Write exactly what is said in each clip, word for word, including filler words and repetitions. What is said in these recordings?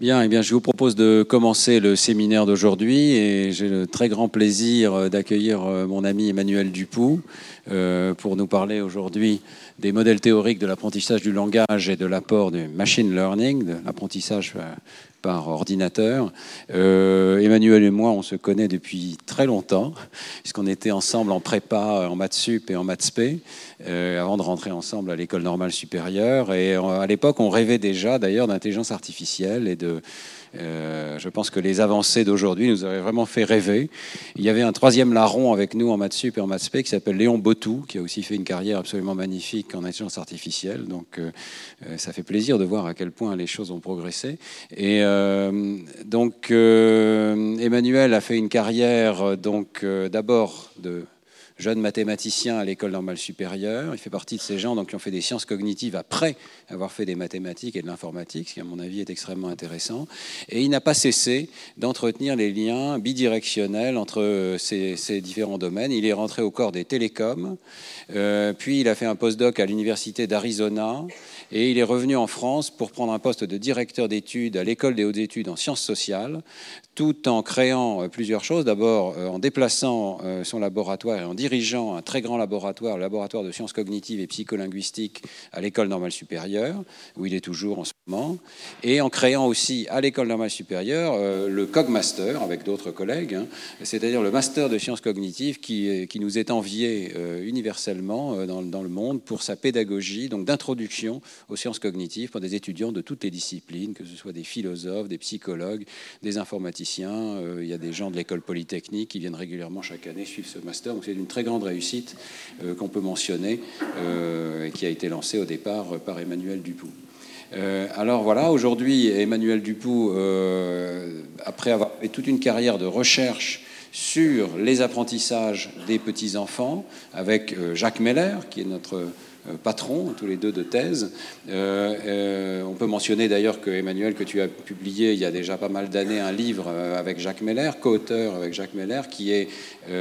Bien, eh bien, je vous propose de commencer le séminaire d'aujourd'hui et j'ai le très grand plaisir d'accueillir mon ami Emmanuel Dupoux euh, pour nous parler aujourd'hui des modèles théoriques de l'apprentissage du langage et de l'apport du machine learning, de l'apprentissage par ordinateur. Euh, Emmanuel et moi, on se connaît depuis très longtemps, puisqu'on était ensemble en prépa, en maths sup et en maths spé, euh, avant de rentrer ensemble à l'école normale supérieure. Et à l'époque, on rêvait déjà d'ailleurs d'intelligence artificielle et de Euh, je pense que les avancées d'aujourd'hui nous avaient vraiment fait rêver. Il y avait un troisième larron avec nous en maths sup et en maths spé qui s'appelle Léon Botou, qui a aussi fait une carrière absolument magnifique en intelligence artificielle. Donc euh, ça fait plaisir de voir à quel point les choses ont progressé. Et euh, donc euh, Emmanuel a fait une carrière donc euh, d'abord de jeune mathématicien à l'école normale supérieure. Il fait partie de ces gens donc, qui ont fait des sciences cognitives après avoir fait des mathématiques et de l'informatique, ce qui, à mon avis, est extrêmement intéressant. Et il n'a pas cessé d'entretenir les liens bidirectionnels entre ces, ces différents domaines. Il est rentré au corps des télécoms, euh, puis il a fait un postdoc à l'université d'Arizona, et il est revenu en France pour prendre un poste de directeur d'études à l'école des hautes études en sciences sociales, tout en créant plusieurs choses. D'abord, en déplaçant son laboratoire et en dirigeant un très grand laboratoire, le laboratoire de sciences cognitives et psycholinguistiques à l'école normale supérieure, où il est toujours en ce moment, et en créant aussi à l'école normale supérieure le CogMaster avec d'autres collègues, hein, c'est-à-dire le master de sciences cognitives qui, qui nous est envié universellement dans, dans le monde pour sa pédagogie, donc d'introduction aux sciences cognitives pour des étudiants de toutes les disciplines, que ce soit des philosophes, des psychologues, des informaticiens. Euh, il y a des gens de l'école polytechnique qui viennent régulièrement chaque année suivre ce master. Donc c'est une très grande réussite euh, qu'on peut mentionner euh, et qui a été lancée au départ par Emmanuel Dupoux. Euh, alors voilà, aujourd'hui, Emmanuel Dupoux, euh, après avoir fait toute une carrière de recherche sur les apprentissages des petits-enfants, avec euh, Jacques Meller, qui est notre patron, tous les deux de thèse. Euh, euh, on peut mentionner d'ailleurs que, Emmanuel, que tu as publié il y a déjà pas mal d'années un livre avec Jacques Meller, co-auteur avec Jacques Meller, qui est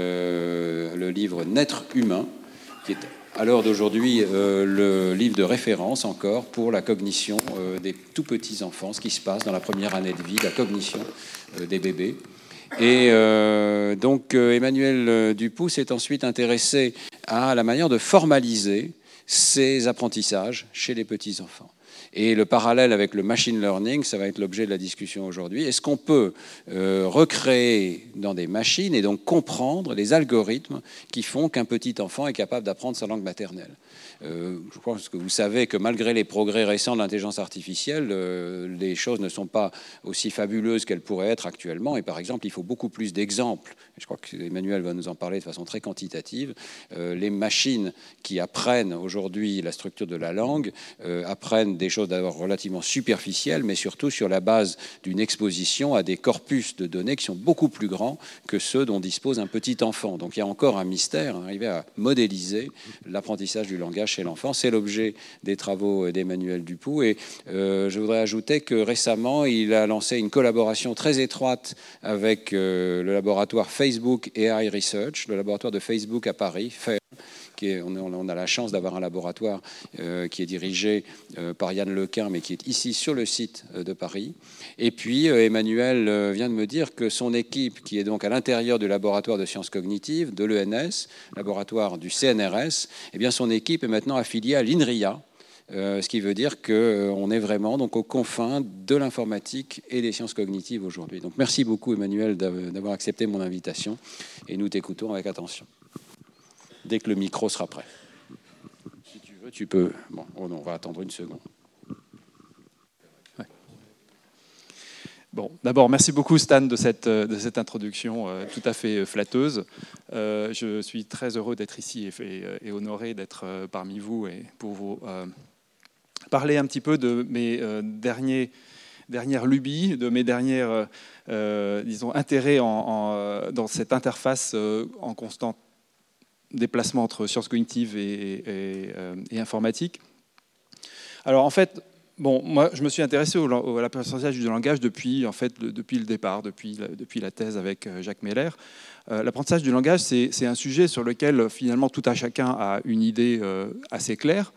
euh, le livre Naître humain, qui est à l'heure d'aujourd'hui euh, le livre de référence encore pour la cognition euh, des tout petits enfants, ce qui se passe dans la première année de vie, la cognition euh, des bébés. Et euh, donc Emmanuel Dupoux s'est ensuite intéressé à la manière de formaliser ces apprentissages chez les petits-enfants. Et le parallèle avec le machine learning, ça va être l'objet de la discussion aujourd'hui. Est-ce qu'on peut euh, recréer dans des machines et donc comprendre les algorithmes qui font qu'un petit enfant est capable d'apprendre sa langue maternelle ? Euh, je pense que vous savez que malgré les progrès récents de l'intelligence artificielle, euh, les choses ne sont pas aussi fabuleuses qu'elles pourraient être actuellement. Et par exemple, il faut beaucoup plus d'exemples. Je crois qu'Emmanuel va nous en parler de façon très quantitative. Euh, les machines qui apprennent aujourd'hui la structure de la langue euh, apprennent des choses d'abord relativement superficielles, mais surtout sur la base d'une exposition à des corpus de données qui sont beaucoup plus grands que ceux dont dispose un petit enfant. Donc il y a encore un mystère, hein, arriver à modéliser l'apprentissage du langage chez l'enfant. C'est l'objet des travaux d'Emmanuel Dupoux. Et euh, je voudrais ajouter que récemment, il a lancé une collaboration très étroite avec euh, le laboratoire Facebook A I Research, le laboratoire de Facebook à Paris, FAIR. Qui est, on, on a la chance d'avoir un laboratoire euh, qui est dirigé euh, par Yann Lequin, mais qui est ici sur le site euh, de Paris. Et puis, euh, Emmanuel euh, vient de me dire que son équipe, qui est donc à l'intérieur du laboratoire de sciences cognitives, de l'E N S, laboratoire du C N R S, eh bien, son équipe est maintenant affiliée à l'INRIA, euh, ce qui veut dire qu'on euh, est vraiment donc, aux confins de l'informatique et des sciences cognitives aujourd'hui. Donc, merci beaucoup, Emmanuel, d'avoir accepté mon invitation, et nous t'écoutons avec attention. Dès que le micro sera prêt. Si tu veux, tu peux... Bon, oh non, on va attendre une seconde. Ouais. Bon, d'abord, merci beaucoup Stan de cette, de cette introduction euh, tout à fait flatteuse. Euh, je suis très heureux d'être ici et, et, et honoré d'être euh, parmi vous et pour vous euh, parler un petit peu de mes euh, derniers, dernières lubies, de mes dernières, euh, disons, intérêts en, en, dans cette interface euh, en constante déplacement entre sciences cognitives et, et, euh, et informatique. Alors en fait, bon, moi je me suis intéressé au, au, à l'apprentissage du langage depuis, en fait, le, depuis le départ, depuis la, depuis la thèse avec Jacques Meller. Euh, l'apprentissage du langage, c'est, c'est un sujet sur lequel finalement tout un chacun a une idée euh, assez claire,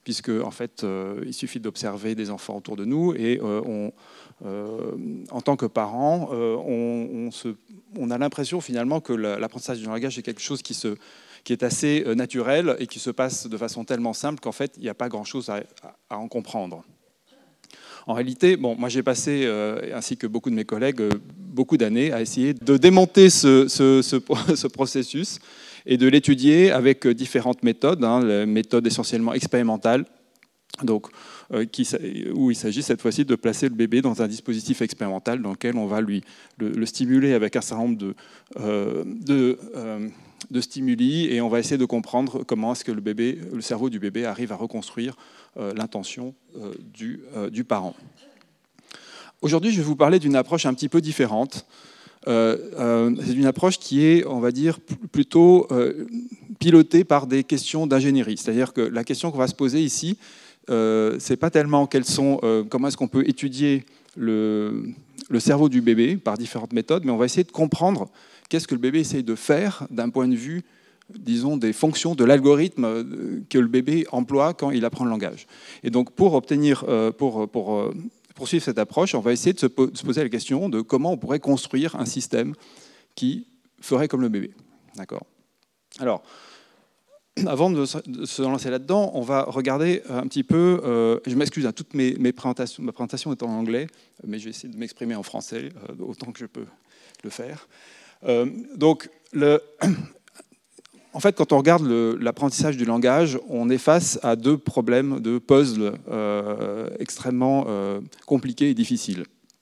puisque en fait, euh, il suffit d'observer des enfants autour de nous et euh, on, euh, en tant que parents, euh, on, on, se, on a l'impression finalement que l'apprentissage du langage est quelque chose qui, se, qui est assez naturel et qui se passe de façon tellement simple qu'en fait, il n'y a pas grand-chose à, à en comprendre. En réalité, bon, moi j'ai passé, euh, ainsi que beaucoup de mes collègues, euh, beaucoup d'années à essayer de démonter ce, ce, ce, ce processus et de l'étudier avec différentes méthodes, hein, les méthodes essentiellement expérimentales, donc, euh, qui, où il s'agit cette fois-ci de placer le bébé dans un dispositif expérimental dans lequel on va lui, le, le stimuler avec un certain nombre de, euh, de, euh, de stimuli et on va essayer de comprendre comment est-ce que le, bébé, le cerveau du bébé arrive à reconstruire euh, l'intention euh, du, euh, du parent. Aujourd'hui, je vais vous parler d'une approche un petit peu différente. Euh, euh, c'est une approche qui est, on va dire, plutôt euh, pilotée par des questions d'ingénierie. C'est-à-dire que la question qu'on va se poser ici, euh, c'est pas tellement quelles sont, euh, comment est-ce qu'on peut étudier le, le cerveau du bébé par différentes méthodes, mais on va essayer de comprendre qu'est-ce que le bébé essaye de faire d'un point de vue, disons, des fonctions de l'algorithme que le bébé emploie quand il apprend le langage. Et donc, pour obtenir, euh, pour, pour euh, poursuivre cette approche, on va essayer de se poser la question de comment on pourrait construire un système qui ferait comme le bébé. D'accord ? Alors, avant de se lancer là-dedans, on va regarder un petit peu, euh, je m'excuse, hein, toutes mes, mes présentations, ma présentation est en anglais, mais je vais essayer de m'exprimer en français, euh, autant que je peux le faire. Euh, donc, le, en fait, quand on regarde l'apprentissage du langage, on est face à deux problèmes de puzzle euh, extrêmement euh, compliqués et difficiles.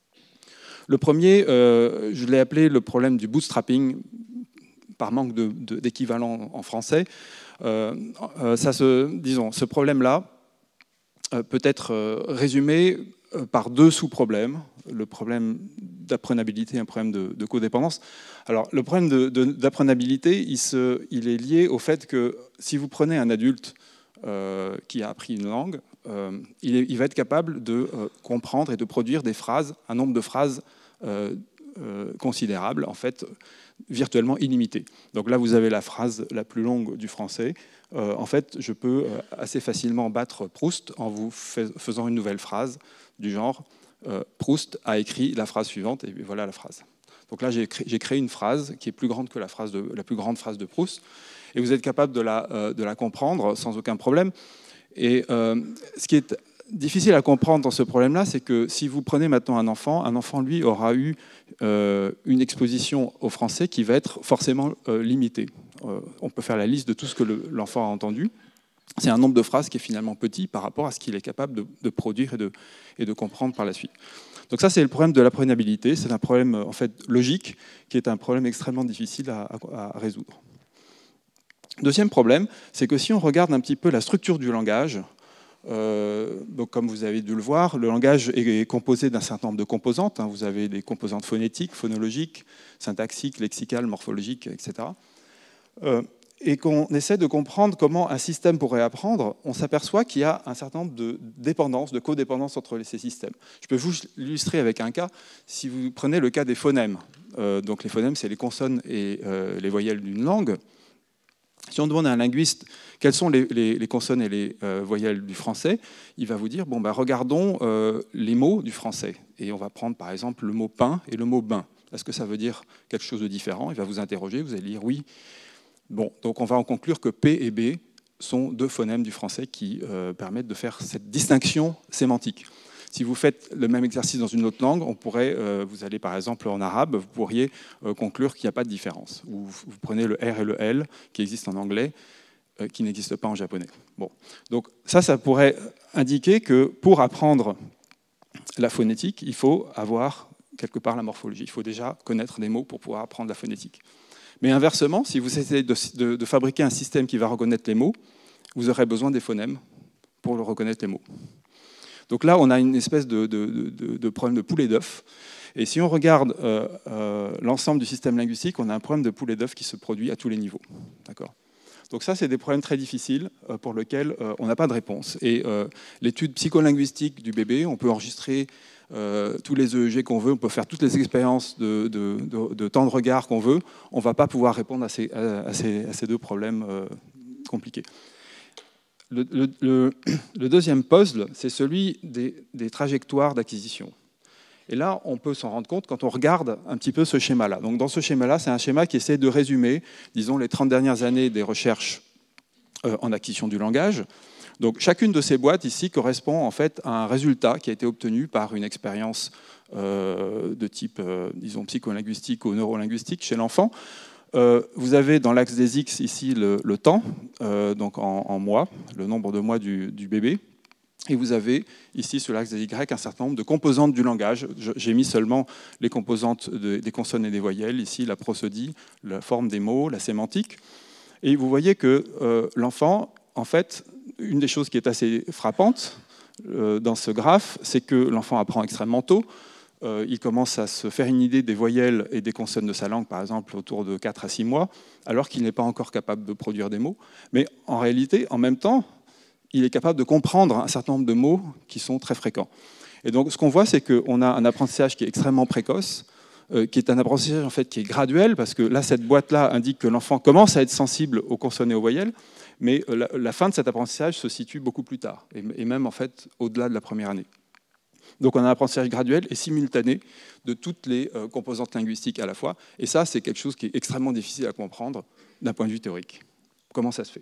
Le premier, euh, je l'ai appelé le problème du bootstrapping, par manque d'équivalent de, de, en français. Euh, ça se, disons, ce problème-là euh, peut être euh, résumé par deux sous-problèmes. Le problème d'apprenabilité et un problème de, de codépendance. Alors, le problème d'apprenabilité, il, il est lié au fait que si vous prenez un adulte euh, qui a appris une langue, euh, il, est, il va être capable de euh, comprendre et de produire des phrases, un nombre de phrases euh, euh, considérable, en fait, virtuellement illimité. Donc là, vous avez la phrase la plus longue du français. Euh, en fait, je peux assez facilement battre Proust en vous fais, faisant une nouvelle phrase du genre euh, Proust a écrit la phrase suivante, et voilà la phrase. Donc là, j'ai créé, créé une phrase qui est plus grande que la, phrase de, la plus grande phrase de Proust, et vous êtes capable de la, euh, de la comprendre sans aucun problème. Et euh, ce qui est difficile à comprendre dans ce problème-là, c'est que si vous prenez maintenant un enfant, un enfant, lui, aura eu euh, une exposition au français qui va être forcément euh, limitée. Euh, on peut faire la liste de tout ce que l'enfant le, a entendu. C'est un nombre de phrases qui est finalement petit par rapport à ce qu'il est capable de, de produire et de, et de comprendre par la suite. Donc ça, c'est le problème de l'apprenabilité. C'est un problème en fait logique qui est un problème extrêmement difficile à, à, à résoudre. Deuxième problème, c'est que si on regarde un petit peu la structure du langage, Euh, donc comme vous avez dû le voir, le langage est composé d'un certain nombre de composantes. Hein. Vous avez des composantes phonétiques, phonologiques, syntaxiques, lexicales, morphologiques, et cetera. Euh, et qu'on essaie de comprendre comment un système pourrait apprendre, on s'aperçoit qu'il y a un certain nombre de dépendances, de codépendances entre ces systèmes. Je peux vous l'illustrer avec un cas. Si vous prenez le cas des phonèmes, euh, donc les phonèmes, c'est les consonnes et euh, les voyelles d'une langue. Si on demande à un linguiste quelles sont les, les, les consonnes et les euh, voyelles du français, il va vous dire, bon, bah, regardons euh, les mots du français. Et on va prendre par exemple le mot pain et le mot bain. Est-ce que ça veut dire quelque chose de différent? Il va vous interroger, vous allez dire oui. Bon, donc on va en conclure que P et B sont deux phonèmes du français qui euh, permettent de faire cette distinction sémantique. Si vous faites le même exercice dans une autre langue, on pourrait, euh, vous allez par exemple en arabe, vous pourriez euh, conclure qu'il n'y a pas de différence. Ou vous, vous prenez le R et le L qui existent en anglais, euh, qui n'existent pas en japonais. Bon. Donc ça, ça pourrait indiquer que pour apprendre la phonétique, il faut avoir quelque part la morphologie. Il faut déjà connaître des mots pour pouvoir apprendre la phonétique. Mais inversement, si vous essayez de, de, de fabriquer un système qui va reconnaître les mots, vous aurez besoin des phonèmes pour le reconnaître les mots. Donc là, on a une espèce de, de, de, de problème de poule et d'œuf. Et si on regarde euh, euh, l'ensemble du système linguistique, on a un problème de poule et d'œuf qui se produit à tous les niveaux. D'accord ? Donc ça, c'est des problèmes très difficiles euh, pour lesquels euh, on n'a pas de réponse. Et euh, l'étude psycholinguistique du bébé, on peut enregistrer euh, tous les E E G qu'on veut, on peut faire toutes les expériences de, de, de, de temps de regard qu'on veut, on ne va pas pouvoir répondre à ces, à ces, à ces deux problèmes euh, compliqués. Le, le, le, le deuxième puzzle, c'est celui des, des trajectoires d'acquisition. Et là, on peut s'en rendre compte quand on regarde un petit peu ce schéma-là. Donc, dans ce schéma-là, c'est un schéma qui essaie de résumer, disons, les trente dernières années des recherches euh, en acquisition du langage. Donc, chacune de ces boîtes ici correspond en fait à un résultat qui a été obtenu par une expérience euh, de type, euh, disons, psycholinguistique ou neurolinguistique chez l'enfant. Euh, vous avez dans l'axe des X ici le, le temps, euh, donc en, en mois, le nombre de mois du, du bébé. Et vous avez ici sur l'axe des Y un certain nombre de composantes du langage. J'ai mis seulement les composantes de, des consonnes et des voyelles, ici la prosodie, la forme des mots, la sémantique. Et vous voyez que euh, l'enfant, en fait, une des choses qui est assez frappante euh, dans ce graphe, c'est que l'enfant apprend extrêmement tôt. Euh, il commence à se faire une idée des voyelles et des consonnes de sa langue, par exemple, autour de quatre à six mois, alors qu'il n'est pas encore capable de produire des mots. Mais en réalité, en même temps, il est capable de comprendre un certain nombre de mots qui sont très fréquents. Et donc, ce qu'on voit, c'est qu'on a un apprentissage qui est extrêmement précoce, euh, qui est un apprentissage en fait qui est graduel, parce que là, cette boîte-là indique que l'enfant commence à être sensible aux consonnes et aux voyelles, mais la, la fin de cet apprentissage se situe beaucoup plus tard, et, et même en fait au-delà de la première année. Donc, on a un apprentissage graduel et simultané de toutes les euh, composantes linguistiques à la fois. Et ça, c'est quelque chose qui est extrêmement difficile à comprendre d'un point de vue théorique. Comment ça se fait ?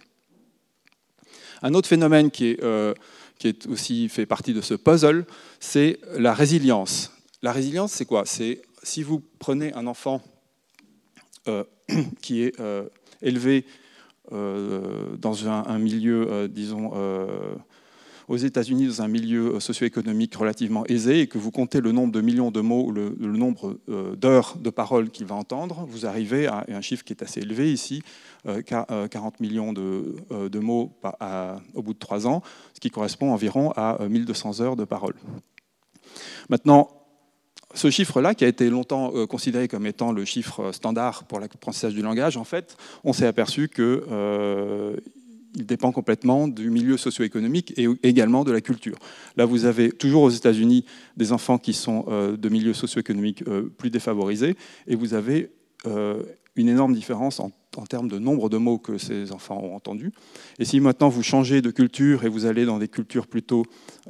Un autre phénomène qui, est, euh, qui est aussi fait partie de ce puzzle, c'est la résilience. La résilience, c'est quoi? C'est si vous prenez un enfant euh, qui est euh, élevé euh, dans un, un milieu, euh, disons, euh, aux États-Unis, dans un milieu socio-économique relativement aisé, et que vous comptez le nombre de millions de mots, le, le nombre euh, d'heures de paroles qu'il va entendre, vous arrivez à un chiffre qui est assez élevé ici, euh, quarante millions de, euh, de mots à, à, au bout de trois ans, ce qui correspond environ à mille deux cents heures de paroles. Maintenant, ce chiffre-là, qui a été longtemps euh, considéré comme étant le chiffre standard pour l'apprentissage du langage, en fait, on s'est aperçu que euh, il dépend complètement du milieu socio-économique et également de la culture. Là, vous avez toujours aux États-Unis des enfants qui sont euh, de milieux socio-économiques euh, plus défavorisés, et vous avez euh, une énorme différence en, en termes de nombre de mots que ces enfants ont entendus. Et si maintenant vous changez de culture et vous allez dans des cultures plutôt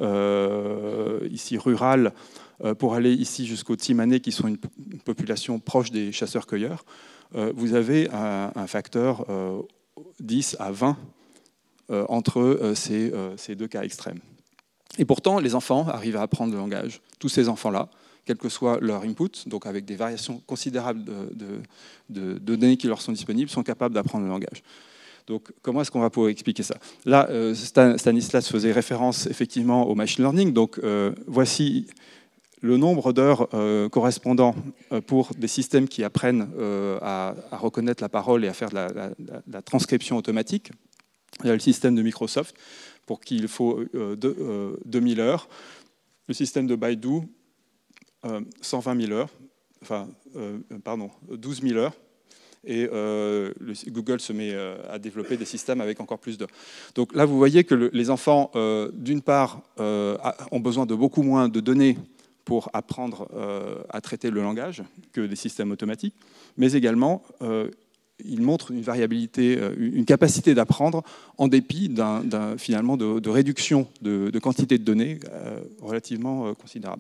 euh, ici rurales, euh, pour aller ici jusqu'aux Tsimanés, qui sont une, une population proche des chasseurs-cueilleurs, euh, vous avez un, un facteur euh, dix à vingt Euh, entre euh, ces, euh, ces deux cas extrêmes. Et pourtant, les enfants arrivent à apprendre le langage. Tous ces enfants-là, quel que soit leur input, donc avec des variations considérables de, de, de, de données qui leur sont disponibles, sont capables d'apprendre le langage. Donc, comment est-ce qu'on va pouvoir expliquer ça? Là, euh, Stanislas faisait référence effectivement au machine learning. Donc, euh, voici le nombre d'heures euh, correspondant euh, pour des systèmes qui apprennent euh, à, à reconnaître la parole et à faire de la, la, la transcription automatique. Il y a le système de Microsoft, pour qui il faut euh, deux, euh, deux mille heures. Le système de Baidu, euh, cent vingt mille heures. Enfin, euh, pardon, douze mille heures. Et euh, le, Google se met euh, à développer des systèmes avec encore plus d'heures. Donc là, vous voyez que le, les enfants, euh, d'une part, euh, ont besoin de beaucoup moins de données pour apprendre euh, à traiter le langage que des systèmes automatiques, mais également... Euh, il montre une variabilité, une capacité d'apprendre en dépit d'un, d'un, finalement de, de réduction de, de quantité de données euh, relativement euh, considérable.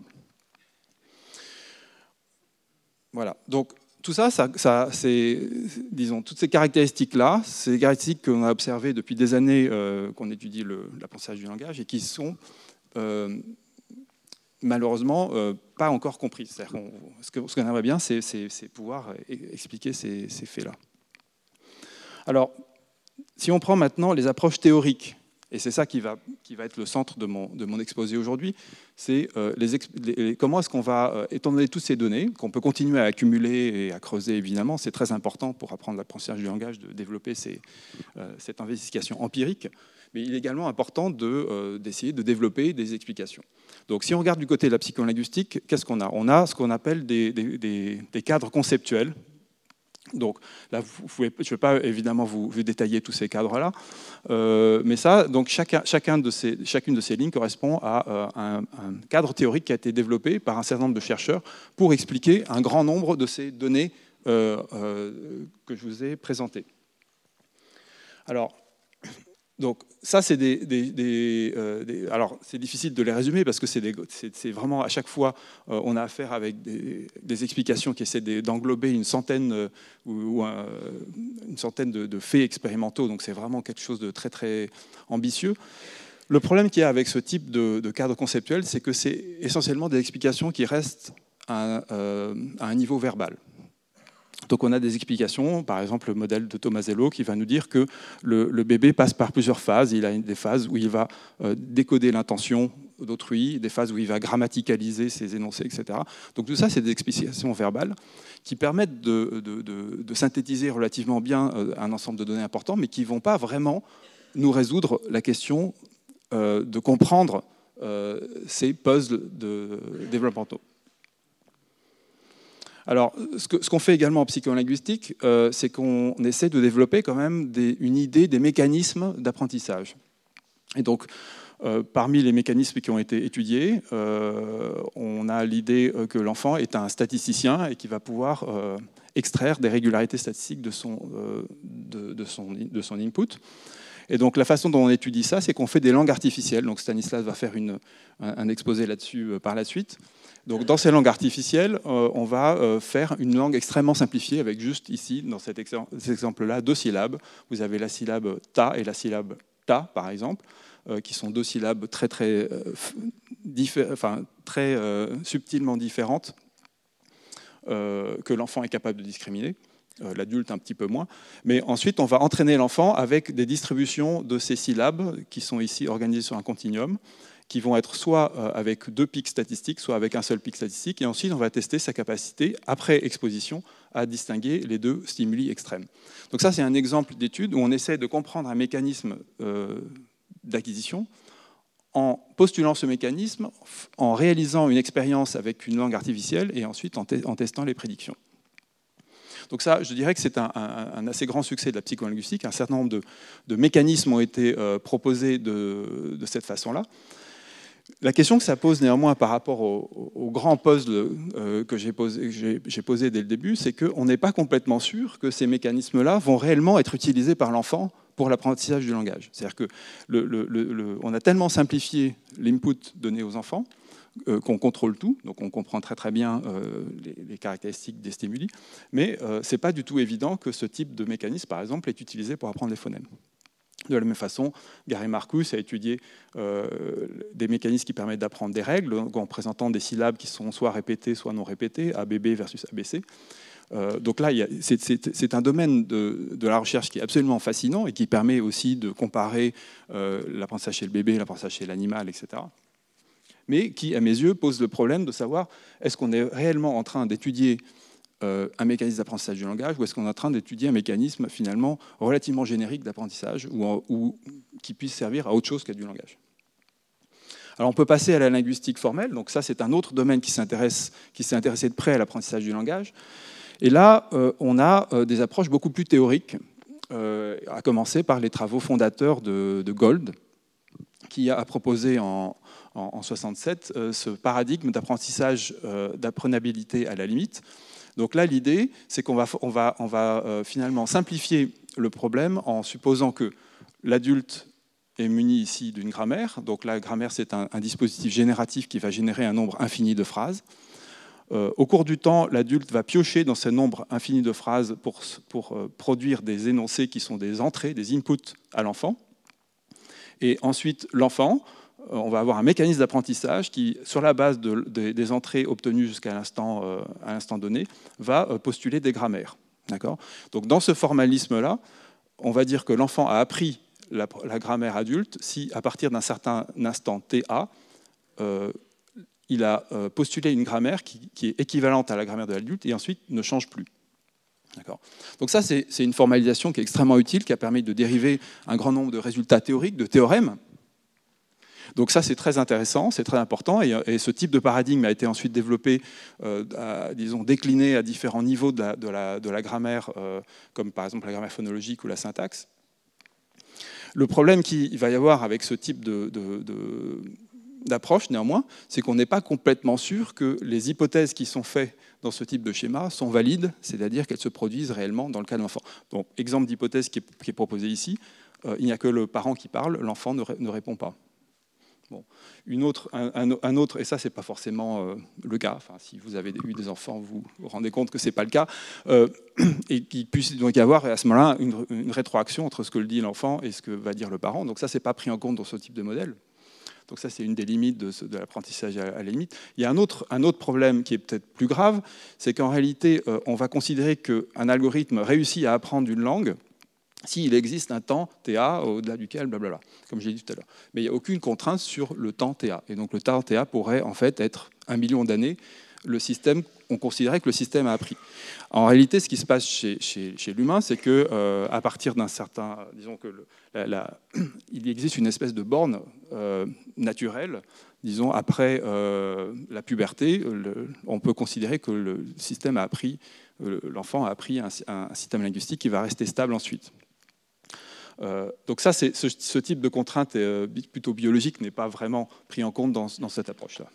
Voilà. Donc tout ça, ça, ça c'est, disons, toutes ces caractéristiques-là, c'est des caractéristiques qu'on a observées depuis des années euh, qu'on étudie le, l'apprentissage du langage et qui sont euh, malheureusement euh, pas encore comprises. C'est-à-dire qu'on, ce, que, ce qu'on aimerait bien, c'est, c'est, c'est pouvoir expliquer ces, ces faits-là. Alors, si on prend maintenant les approches théoriques, et c'est ça qui va, qui va être le centre de mon, de mon exposé aujourd'hui, c'est euh, les, les, comment est-ce qu'on va, euh, étant donné toutes ces données, qu'on peut continuer à accumuler et à creuser évidemment, c'est très important pour apprendre l'apprentissage du langage, de développer ces, euh, cette investigation empirique, mais il est également important de, euh, d'essayer de développer des explications. Donc si on regarde du côté de la psycholinguistique, qu'est-ce qu'on a? On a ce qu'on appelle des, des, des, des cadres conceptuels. Donc là, vous pouvez, je ne vais pas évidemment vous, vous détailler tous ces cadres-là, euh, mais ça, donc chacun, chacun de ces, chacune de ces lignes correspond à euh, un, un cadre théorique qui a été développé par un certain nombre de chercheurs pour expliquer un grand nombre de ces données euh, euh, que je vous ai présentées. Alors, donc ça, c'est des, des, des, euh, des... Alors, c'est difficile de les résumer parce que c'est vraiment à chaque fois, euh, on a affaire avec des, des explications qui essaient d'englober une centaine, euh, ou, ou un, une centaine de, de faits expérimentaux. Donc, c'est vraiment quelque chose de très, très ambitieux. Le problème qu'il y a avec ce type de, de cadre conceptuel, c'est que c'est essentiellement des explications qui restent à, euh, à un niveau verbal. Donc on a des explications, par exemple le modèle de Tomasello qui va nous dire que le, le bébé passe par plusieurs phases. Il a des phases où il va euh, décoder l'intention d'autrui, des phases où il va grammaticaliser ses énoncés, et cetera. Donc tout ça, c'est des explications verbales qui permettent de, de, de, de synthétiser relativement bien euh, un ensemble de données importants, mais qui ne vont pas vraiment nous résoudre la question euh, de comprendre euh, ces puzzles de développementaux. Alors, ce qu'on ce qu'on fait également en psycholinguistique, euh, c'est qu'on essaie de développer quand même des, une idée des mécanismes d'apprentissage. Et donc, euh, parmi les mécanismes qui ont été étudiés, euh, on a l'idée que l'enfant est un statisticien et qu'il va pouvoir euh, extraire des régularités statistiques de son, euh, de, de, son, de son input. Et donc, la façon dont on étudie ça, c'est qu'on fait des langues artificielles. Donc, Stanislas va faire une, un, un exposé là-dessus euh, par la suite. Donc, dans ces langues artificielles, euh, on va euh, faire une langue extrêmement simplifiée avec juste ici, dans cet, ex cet exemple-là, deux syllabes. Vous avez la syllabe ta et la syllabe ta, par exemple, euh, qui sont deux syllabes très, très, euh, enfin, très euh, subtilement différentes euh, que l'enfant est capable de discriminer. Euh, L'adulte un petit peu moins. Mais ensuite, on va entraîner l'enfant avec des distributions de ces syllabes qui sont ici organisées sur un continuum, qui vont être soit avec deux pics statistiques, soit avec un seul pic statistique. Et ensuite, on va tester sa capacité, après exposition, à distinguer les deux stimuli extrêmes. Donc ça, c'est un exemple d'étude où on essaie de comprendre un mécanisme euh, d'acquisition en postulant ce mécanisme, en réalisant une expérience avec une langue artificielle et ensuite en, te en testant les prédictions. Donc ça, je dirais que c'est un, un, un assez grand succès de la psycholinguistique. Un certain nombre de, de mécanismes ont été euh, proposés de, de cette façon-là. La question que ça pose néanmoins par rapport au, au grand puzzle euh, que j'ai posé, posé dès le début, c'est qu'on n'est pas complètement sûr que ces mécanismes-là vont réellement être utilisés par l'enfant pour l'apprentissage du langage. C'est-à-dire qu'on le, le, le, a tellement simplifié l'input donné aux enfants euh, qu'on contrôle tout, donc on comprend très très bien euh, les, les caractéristiques des stimuli, mais euh, ce n'est pas du tout évident que ce type de mécanisme, par exemple, est utilisé pour apprendre les phonèmes. De la même façon, Gary Marcus a étudié euh, des mécanismes qui permettent d'apprendre des règles en présentant des syllabes qui sont soit répétées, soit non répétées, A B B versus A B C. Euh, donc là, c'est un domaine de, de la recherche qui est absolument fascinant et qui permet aussi de comparer euh, l'apprentissage chez le bébé, l'apprentissage chez l'animal, et cetera. Mais qui, à mes yeux, pose le problème de savoir est-ce qu'on est réellement en train d'étudier un mécanisme d'apprentissage du langage, ou est-ce qu'on est en train d'étudier un mécanisme finalement relativement générique d'apprentissage ou, ou qui puisse servir à autre chose qu'à du langage. Alors on peut passer à la linguistique formelle, donc ça c'est un autre domaine qui s'intéresse, qui s'est intéressé de près à l'apprentissage du langage. Et là, euh, on a euh, des approches beaucoup plus théoriques, euh, à commencer par les travaux fondateurs de, de Gold, qui a proposé en, en, en soixante-sept euh, ce paradigme d'apprentissage, euh, d'apprenabilité à la limite. Donc là, l'idée, c'est qu'on va, on va, on va euh, finalement simplifier le problème en supposant que l'adulte est muni ici d'une grammaire. Donc la grammaire, c'est un, un dispositif génératif qui va générer un nombre infini de phrases. Euh, au cours du temps, l'adulte va piocher dans ce nombre infini de phrases pour, pour euh, produire des énoncés qui sont des entrées, des inputs à l'enfant. Et ensuite, l'enfant, on va avoir un mécanisme d'apprentissage qui, sur la base de, de, des entrées obtenues jusqu'à l'instant euh, à l'instant donné, va postuler des grammaires. Donc dans ce formalisme-là, on va dire que l'enfant a appris la, la grammaire adulte si, à partir d'un certain instant T A, euh, il a euh, postulé une grammaire qui, qui est équivalente à la grammaire de l'adulte et ensuite ne change plus. Donc ça, c'est une formalisation qui est extrêmement utile, qui a permis de dériver un grand nombre de résultats théoriques, de théorèmes. Donc ça, c'est très intéressant, c'est très important, et, et ce type de paradigme a été ensuite développé, euh, à, disons, décliné à différents niveaux de la, de la, de la grammaire, euh, comme par exemple la grammaire phonologique ou la syntaxe. Le problème qu'il va y avoir avec ce type de, de, de, d'approche, néanmoins, c'est qu'on n'est pas complètement sûr que les hypothèses qui sont faites dans ce type de schéma sont valides, c'est-à-dire qu'elles se produisent réellement dans le cas de l'enfant. Donc, exemple d'hypothèse qui, qui est proposée ici, euh, il n'y a que le parent qui parle, l'enfant ne, ré, ne répond pas. Bon. Une autre, un, un, un autre, et ça c'est pas forcément euh, le cas, enfin, si vous avez eu des enfants, vous vous rendez compte que c'est pas le cas, euh, et qu'il puisse donc y avoir à ce moment-là une, une rétroaction entre ce que dit l'enfant et ce que va dire le parent. Donc ça c'est pas pris en compte dans ce type de modèle. Donc ça c'est une des limites de, de l'apprentissage à, à la limite. Il y a un autre, un autre problème qui est peut-être plus grave, c'est qu'en réalité euh, on va considérer qu'un algorithme réussit à apprendre une langue s'il existe un temps T A au-delà duquel, blablabla, comme j'ai dit tout à l'heure. Mais il n'y a aucune contrainte sur le temps T A. Et donc le temps T A pourrait en fait être un million d'années. Le système, on considérait que le système a appris. En réalité, ce qui se passe chez, chez, chez l'humain, c'est que euh, à partir d'un certain, disons que le, la, la, il existe une espèce de borne euh, naturelle. Disons après euh, la puberté, le, on peut considérer que le système a appris, l'enfant a appris un, un système linguistique qui va rester stable ensuite. Euh, donc ça, c'est, ce, ce type de contrainte euh, plutôt biologique n'est pas vraiment pris en compte dans, dans cette approche-là.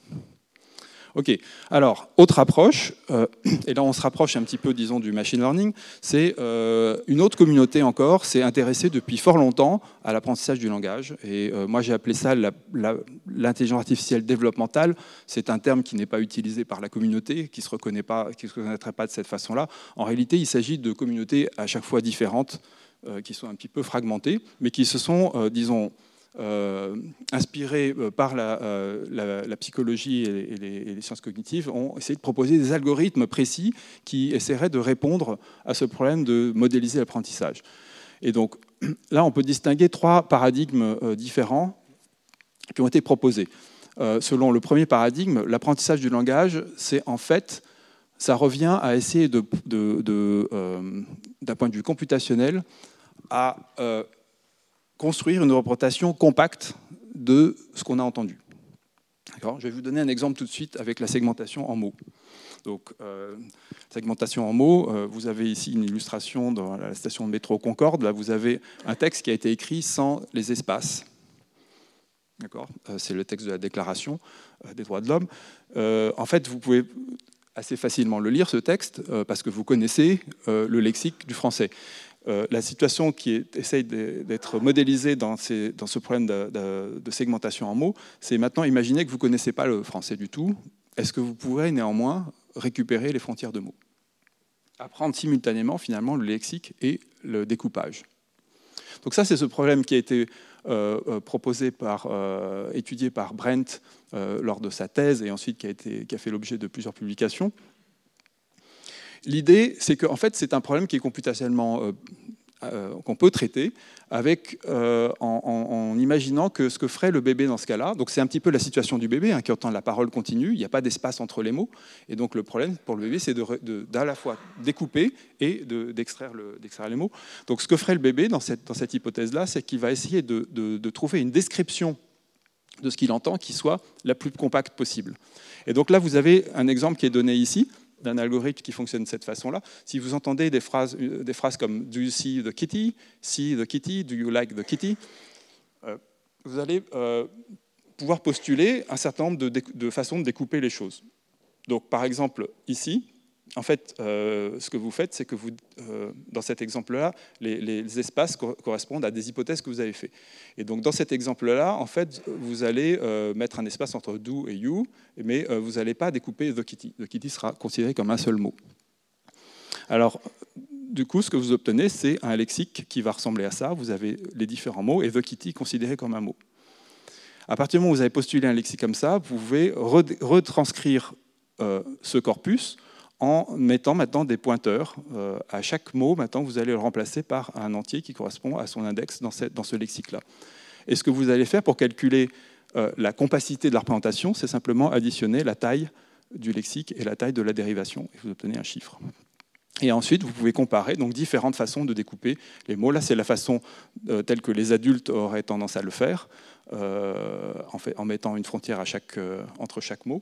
Ok, alors, autre approche, euh, et là on se rapproche un petit peu, disons, du machine learning, c'est euh, une autre communauté encore, s'est intéressée depuis fort longtemps à l'apprentissage du langage, et euh, moi j'ai appelé ça la, la, l'intelligence artificielle développementale. C'est un terme qui n'est pas utilisé par la communauté, qui ne se reconnaît pas, qui se reconnaîtrait pas de cette façon-là. En réalité, il s'agit de communautés à chaque fois différentes, euh, qui sont un petit peu fragmentées, mais qui se sont, euh, disons, Euh, inspirés par la, euh, la, la psychologie et les, et les sciences cognitives, ont essayé de proposer des algorithmes précis qui essaieraient de répondre à ce problème de modéliser l'apprentissage. Et donc là, on peut distinguer trois paradigmes euh, différents qui ont été proposés. Euh, selon le premier paradigme, l'apprentissage du langage, c'est en fait, ça revient à essayer de, de, de, euh, d'un point de vue computationnel, à euh, construire une représentation compacte de ce qu'on a entendu. D'accord ? Je vais vous donner un exemple tout de suite avec la segmentation en mots. Donc, euh, segmentation en mots, euh, vous avez ici une illustration dans la station de métro Concorde. Là, vous avez un texte qui a été écrit sans les espaces. D'accord ? euh, C'est le texte de la Déclaration euh, des droits de l'homme. Euh, en fait, vous pouvez assez facilement le lire, ce texte, euh, parce que vous connaissez euh, le lexique du français. Euh, la situation qui est, essaye d'être modélisée dans, ces, dans ce problème de, de, de segmentation en mots, c'est maintenant imaginer que vous ne connaissez pas le français du tout. Est-ce que vous pourrez néanmoins récupérer les frontières de mots ? Apprendre simultanément finalement le lexique et le découpage. Donc ça, c'est ce problème qui a été euh, proposé par, euh, étudié par Brent euh, lors de sa thèse et ensuite qui a, été, qui a fait l'objet de plusieurs publications. L'idée, c'est qu'en fait, c'est un problème qui est computationnellement euh, euh, qu'on peut traiter avec, euh, en, en, en imaginant que ce que ferait le bébé dans ce cas-là. Donc, c'est un petit peu la situation du bébé hein, qui entend la parole continue. Il n'y a pas d'espace entre les mots, et donc le problème pour le bébé, c'est de, de, d'à la fois découper et de, d'extraire, le, d'extraire les mots. Donc, ce que ferait le bébé dans cette, dans cette hypothèse-là, c'est qu'il va essayer de, de, de trouver une description de ce qu'il entend qui soit la plus compacte possible. Et donc là, vous avez un exemple qui est donné ici d'un algorithme qui fonctionne de cette façon-là. Si vous entendez des phrases, des phrases comme « Do you see the kitty ?»,« See the kitty ?», « Do you like the kitty ?», euh, vous allez euh, pouvoir postuler un certain nombre de, de façons de découper les choses. Donc, par exemple, ici, en fait, euh, ce que vous faites, c'est que vous, euh, dans cet exemple-là, les, les espaces co- correspondent à des hypothèses que vous avez faites. Et donc, dans cet exemple-là, en fait, vous allez euh, mettre un espace entre do et you, mais euh, vous n'allez pas découper the kitty. The kitty sera considéré comme un seul mot. Alors, du coup, ce que vous obtenez, c'est un lexique qui va ressembler à ça. Vous avez les différents mots et the kitty considéré comme un mot. À partir du moment où vous avez postulé un lexique comme ça, vous pouvez retranscrire euh, ce corpus en mettant maintenant des pointeurs. Euh, à chaque mot, maintenant, vous allez le remplacer par un entier qui correspond à son index dans, cette, dans ce lexique-là. Et ce que vous allez faire pour calculer euh, la compacité de la représentation, c'est simplement additionner la taille du lexique et la taille de la dérivation, et vous obtenez un chiffre. Et ensuite, vous pouvez comparer donc, différentes façons de découper les mots. Là, c'est la façon euh, telle que les adultes auraient tendance à le faire, euh, en, fait, en mettant une frontière à chaque, euh, entre chaque mot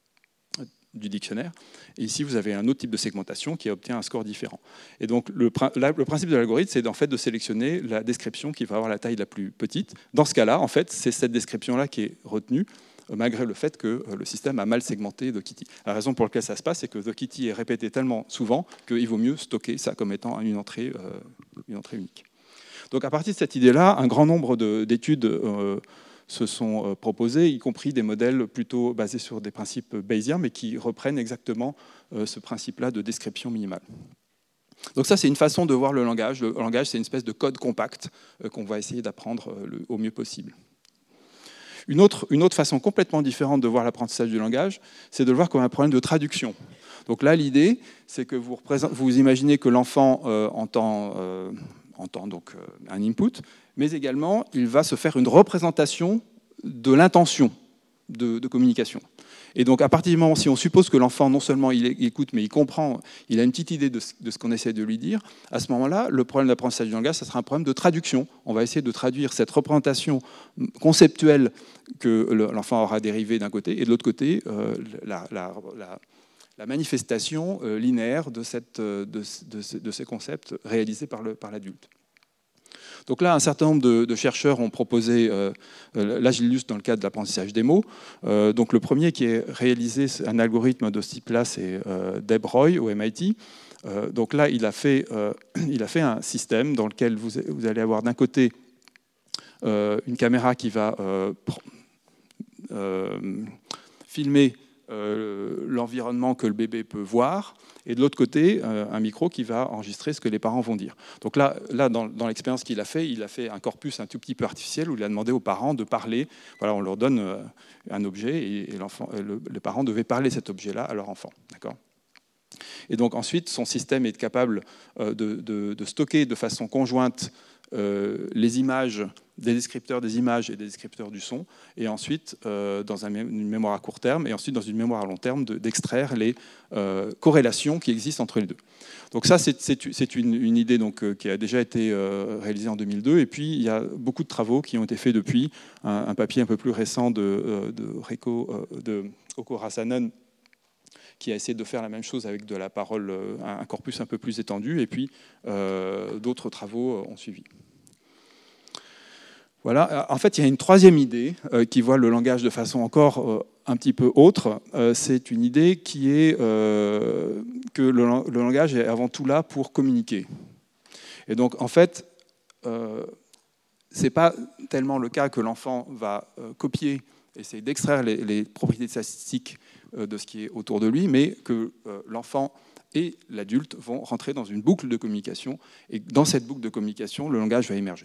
du dictionnaire. Et ici, vous avez un autre type de segmentation qui obtient un score différent. Et donc, le, le principe de l'algorithme, c'est en fait de sélectionner la description qui va avoir la taille la plus petite. Dans ce cas-là, en fait, c'est cette description-là qui est retenue, malgré le fait que le système a mal segmenté The Kitty. La raison pour laquelle ça se passe, c'est que The Kitty est répété tellement souvent qu'il vaut mieux stocker ça comme étant une entrée, euh, une entrée unique. Donc à partir de cette idée-là, un grand nombre d'études euh, se sont euh, proposées, y compris des modèles plutôt basés sur des principes bayésiens, mais qui reprennent exactement euh, ce principe-là de description minimale. Donc ça, c'est une façon de voir le langage. Le langage, c'est une espèce de code compact euh, qu'on va essayer d'apprendre euh, au mieux possible. Une autre, une autre façon complètement différente de voir l'apprentissage du langage, c'est de le voir comme un problème de traduction. Donc là, l'idée, c'est que vous, vous imaginez que l'enfant euh, entend, euh, entend donc, euh, un input, mais également, il va se faire une représentation de l'intention de, de communication. Et donc, à partir du moment, si on suppose que l'enfant, non seulement il écoute, mais il comprend, il a une petite idée de ce, de ce qu'on essaie de lui dire, à ce moment-là, le problème d'apprentissage du langage, ça sera un problème de traduction. On va essayer de traduire cette représentation conceptuelle que l'enfant aura dérivée d'un côté, et de l'autre côté, euh, la, la, la, la manifestation euh, linéaire de, cette, de, de, de ces concepts réalisés par le, par l'adulte. Donc là, un certain nombre de, de chercheurs ont proposé, euh, là je l'illustre dans le cadre de l'apprentissage des mots, euh, donc le premier qui est réalisé un algorithme de ce type-là, c'est euh, Deb Roy au M I T. Euh, donc là, il a, fait, euh, il a fait un système dans lequel vous, vous allez avoir d'un côté euh, une caméra qui va euh, euh, filmer euh, l'environnement que le bébé peut voir, et de l'autre côté, euh, un micro qui va enregistrer ce que les parents vont dire. Donc là, là dans, dans l'expérience qu'il a fait, il a fait un corpus un tout petit peu artificiel où il a demandé aux parents de parler. Voilà, on leur donne euh, un objet et, et l'enfant, le, les parents devaient parler cet objet-là à leur enfant. D'accord ? Et donc ensuite, son système est capable euh, de, de, de stocker de façon conjointe euh, les images, des descripteurs des images et des descripteurs du son, et ensuite euh, dans un, une mémoire à court terme, et ensuite dans une mémoire à long terme, de, d'extraire les euh, corrélations qui existent entre les deux. Donc ça, c'est, c'est, c'est une, une idée donc, euh, qui a déjà été euh, réalisée en deux mille deux, et puis il y a beaucoup de travaux qui ont été faits depuis, un, un papier un peu plus récent de, euh, de, Reiko, euh, de Oko Rasanen, qui a essayé de faire la même chose avec de la parole, un corpus un peu plus étendu, et puis euh, d'autres travaux ont suivi. Voilà. En fait, il y a une troisième idée euh, qui voit le langage de façon encore euh, un petit peu autre. Euh, c'est une idée qui est euh, que le, le langage est avant tout là pour communiquer. Et donc, en fait, euh, ce n'est pas tellement le cas que l'enfant va euh, copier, essayer d'extraire les, les propriétés statistiques de ce qui est autour de lui, mais que euh, l'enfant et l'adulte vont rentrer dans une boucle de communication, et dans cette boucle de communication, le langage va émerger.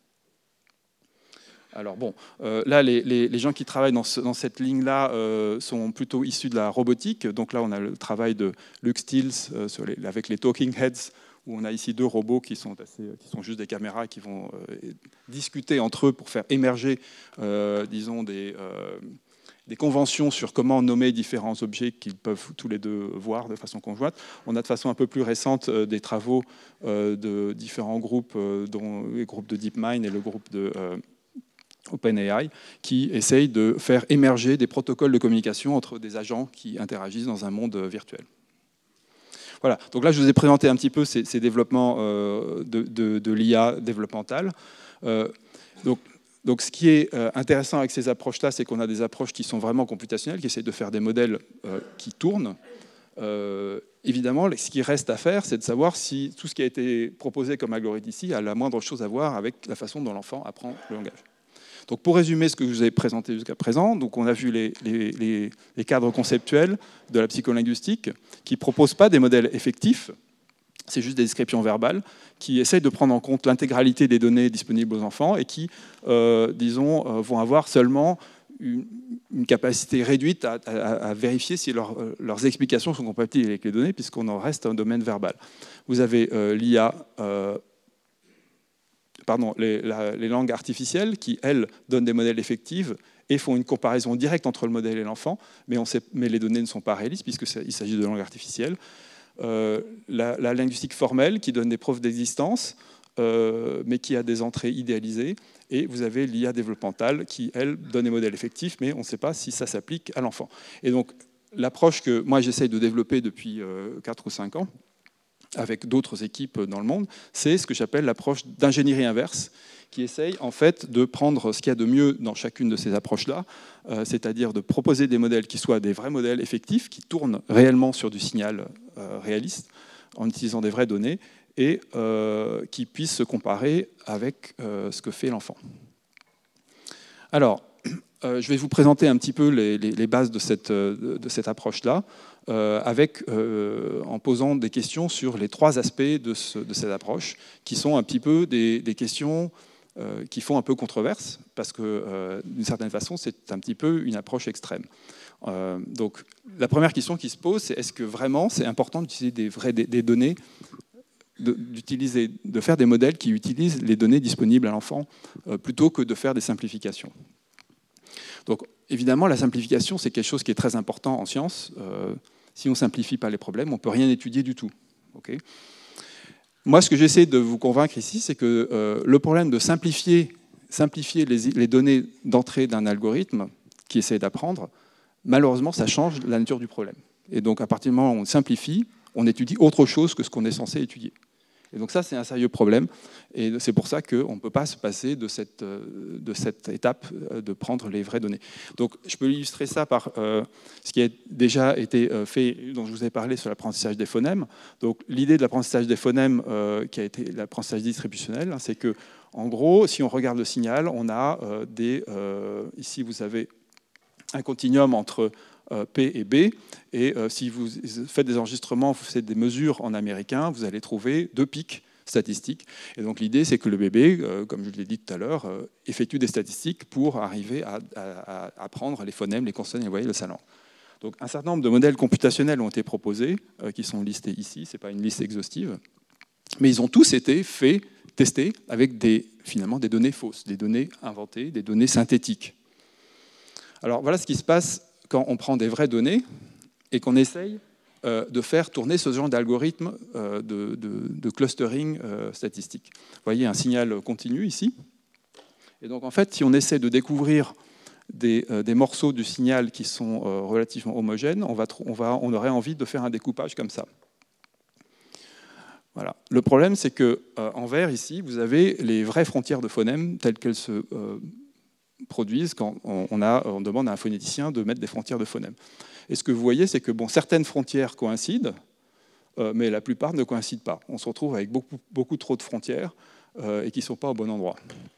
Alors bon, euh, là, les, les, les gens qui travaillent dans, ce, dans cette ligne-là euh, sont plutôt issus de la robotique. Donc là, on a le travail de Luke Stills euh, sur les, avec les Talking Heads, où on a ici deux robots qui sont, assez, qui sont juste des caméras qui vont euh, discuter entre eux pour faire émerger, euh, disons, des... Euh, des conventions sur comment nommer différents objets qu'ils peuvent tous les deux voir de façon conjointe. On a de façon un peu plus récente euh, des travaux euh, de différents groupes, euh, dont les groupes de DeepMind et le groupe de euh, OpenAI, qui essayent de faire émerger des protocoles de communication entre des agents qui interagissent dans un monde virtuel. Voilà, donc là je vous ai présenté un petit peu ces, ces développements euh, de, de, de l'I A développementale. Euh, donc, Donc, ce qui est intéressant avec ces approches-là, c'est qu'on a des approches qui sont vraiment computationnelles, qui essayent de faire des modèles euh, qui tournent. Euh, évidemment, ce qui reste à faire, c'est de savoir si tout ce qui a été proposé comme algorithme ici a la moindre chose à voir avec la façon dont l'enfant apprend le langage. Donc, pour résumer ce que je vous ai présenté jusqu'à présent, donc on a vu les, les, les, les cadres conceptuels de la psycholinguistique qui ne proposent pas des modèles effectifs. C'est juste des descriptions verbales qui essayent de prendre en compte l'intégralité des données disponibles aux enfants et qui, euh, disons, euh, vont avoir seulement une, une capacité réduite à, à, à vérifier si leur, euh, leurs explications sont compatibles avec les données, puisqu'on en reste un domaine verbal. Vous avez euh, l'I A, euh, pardon, les, la, les langues artificielles qui, elles, donnent des modèles effectifs et font une comparaison directe entre le modèle et l'enfant, mais, on sait, mais les données ne sont pas réalistes puisqu'il s'agit de langues artificielles. Euh, la, la linguistique formelle qui donne des preuves d'existence, euh, mais qui a des entrées idéalisées. Et vous avez l'I A développementale qui, elle, donne des modèles effectifs, mais on ne sait pas si ça s'applique à l'enfant. Et donc, l'approche que moi j'essaye de développer depuis euh, quatre ou cinq ans, avec d'autres équipes dans le monde, c'est ce que j'appelle l'approche d'ingénierie inverse, qui essaye en fait de prendre ce qu'il y a de mieux dans chacune de ces approches-là, euh, c'est-à-dire de proposer des modèles qui soient des vrais modèles effectifs, qui tournent réellement sur du signal euh, réaliste, en utilisant des vraies données, et euh, qui puisse se comparer avec euh, ce que fait l'enfant. Alors, euh, je vais vous présenter un petit peu les, les, les bases de cette, de, de cette approche-là, euh, avec, euh, en posant des questions sur les trois aspects de, ce, de cette approche, qui sont un petit peu des, des questions euh, qui font un peu controverse, parce que euh, d'une certaine façon, c'est un petit peu une approche extrême. Euh, donc, la première question qui se pose, c'est est-ce que vraiment c'est important d'utiliser des, vraies, des, des données, d'utiliser, de faire des modèles qui utilisent les données disponibles à l'enfant, euh, plutôt que de faire des simplifications. Donc, évidemment, la simplification, c'est quelque chose qui est très important en sciences. Euh, si on ne simplifie pas les problèmes, on ne peut rien étudier du tout. Okay ? Moi, ce que j'essaie de vous convaincre ici, c'est que euh, le problème de simplifier, simplifier les, les données d'entrée d'un algorithme qui essaie d'apprendre, malheureusement, ça change la nature du problème. Et donc, à partir du moment où on simplifie, on étudie autre chose que ce qu'on est censé étudier. Et donc ça, c'est un sérieux problème. Et c'est pour ça qu'on ne peut pas se passer de cette, de cette étape de prendre les vraies données. Donc je peux illustrer ça par euh, ce qui a déjà été fait, dont je vous ai parlé sur l'apprentissage des phonèmes. Donc l'idée de l'apprentissage des phonèmes, euh, qui a été l'apprentissage distributionnel, hein, c'est que, en gros, si on regarde le signal, on a euh, des... Euh, ici, vous avez un continuum entre P et B, et euh, si vous faites des enregistrements, vous faites des mesures en américain, vous allez trouver deux pics statistiques. Et donc l'idée, c'est que le bébé, euh, comme je l'ai dit tout à l'heure, euh, effectue des statistiques pour arriver à, à, à apprendre les phonèmes, les consonnes et les voyelles de sa langue. Donc un certain nombre de modèles computationnels ont été proposés, euh, qui sont listés ici, ce n'est pas une liste exhaustive, mais ils ont tous été faits, testés avec des, finalement des données fausses, des données inventées, des données synthétiques. Alors voilà ce qui se passe quand on prend des vraies données et qu'on essaye euh, de faire tourner ce genre d'algorithme euh, de, de, de clustering euh, statistique. Vous voyez un signal continu ici. Et donc en fait, si on essaie de découvrir des, euh, des morceaux du signal qui sont euh, relativement homogènes, on, va, on, va, on aurait envie de faire un découpage comme ça. Voilà. Le problème, c'est qu'en euh, vert, ici, vous avez les vraies frontières de phonèmes telles qu'elles se... Euh, produisent quand on, a, on demande à un phonéticien de mettre des frontières de phonèmes. Et ce que vous voyez, c'est que bon, certaines frontières coïncident, euh, mais la plupart ne coïncident pas. On se retrouve avec beaucoup, beaucoup trop de frontières euh, et qui ne sont pas au bon endroit.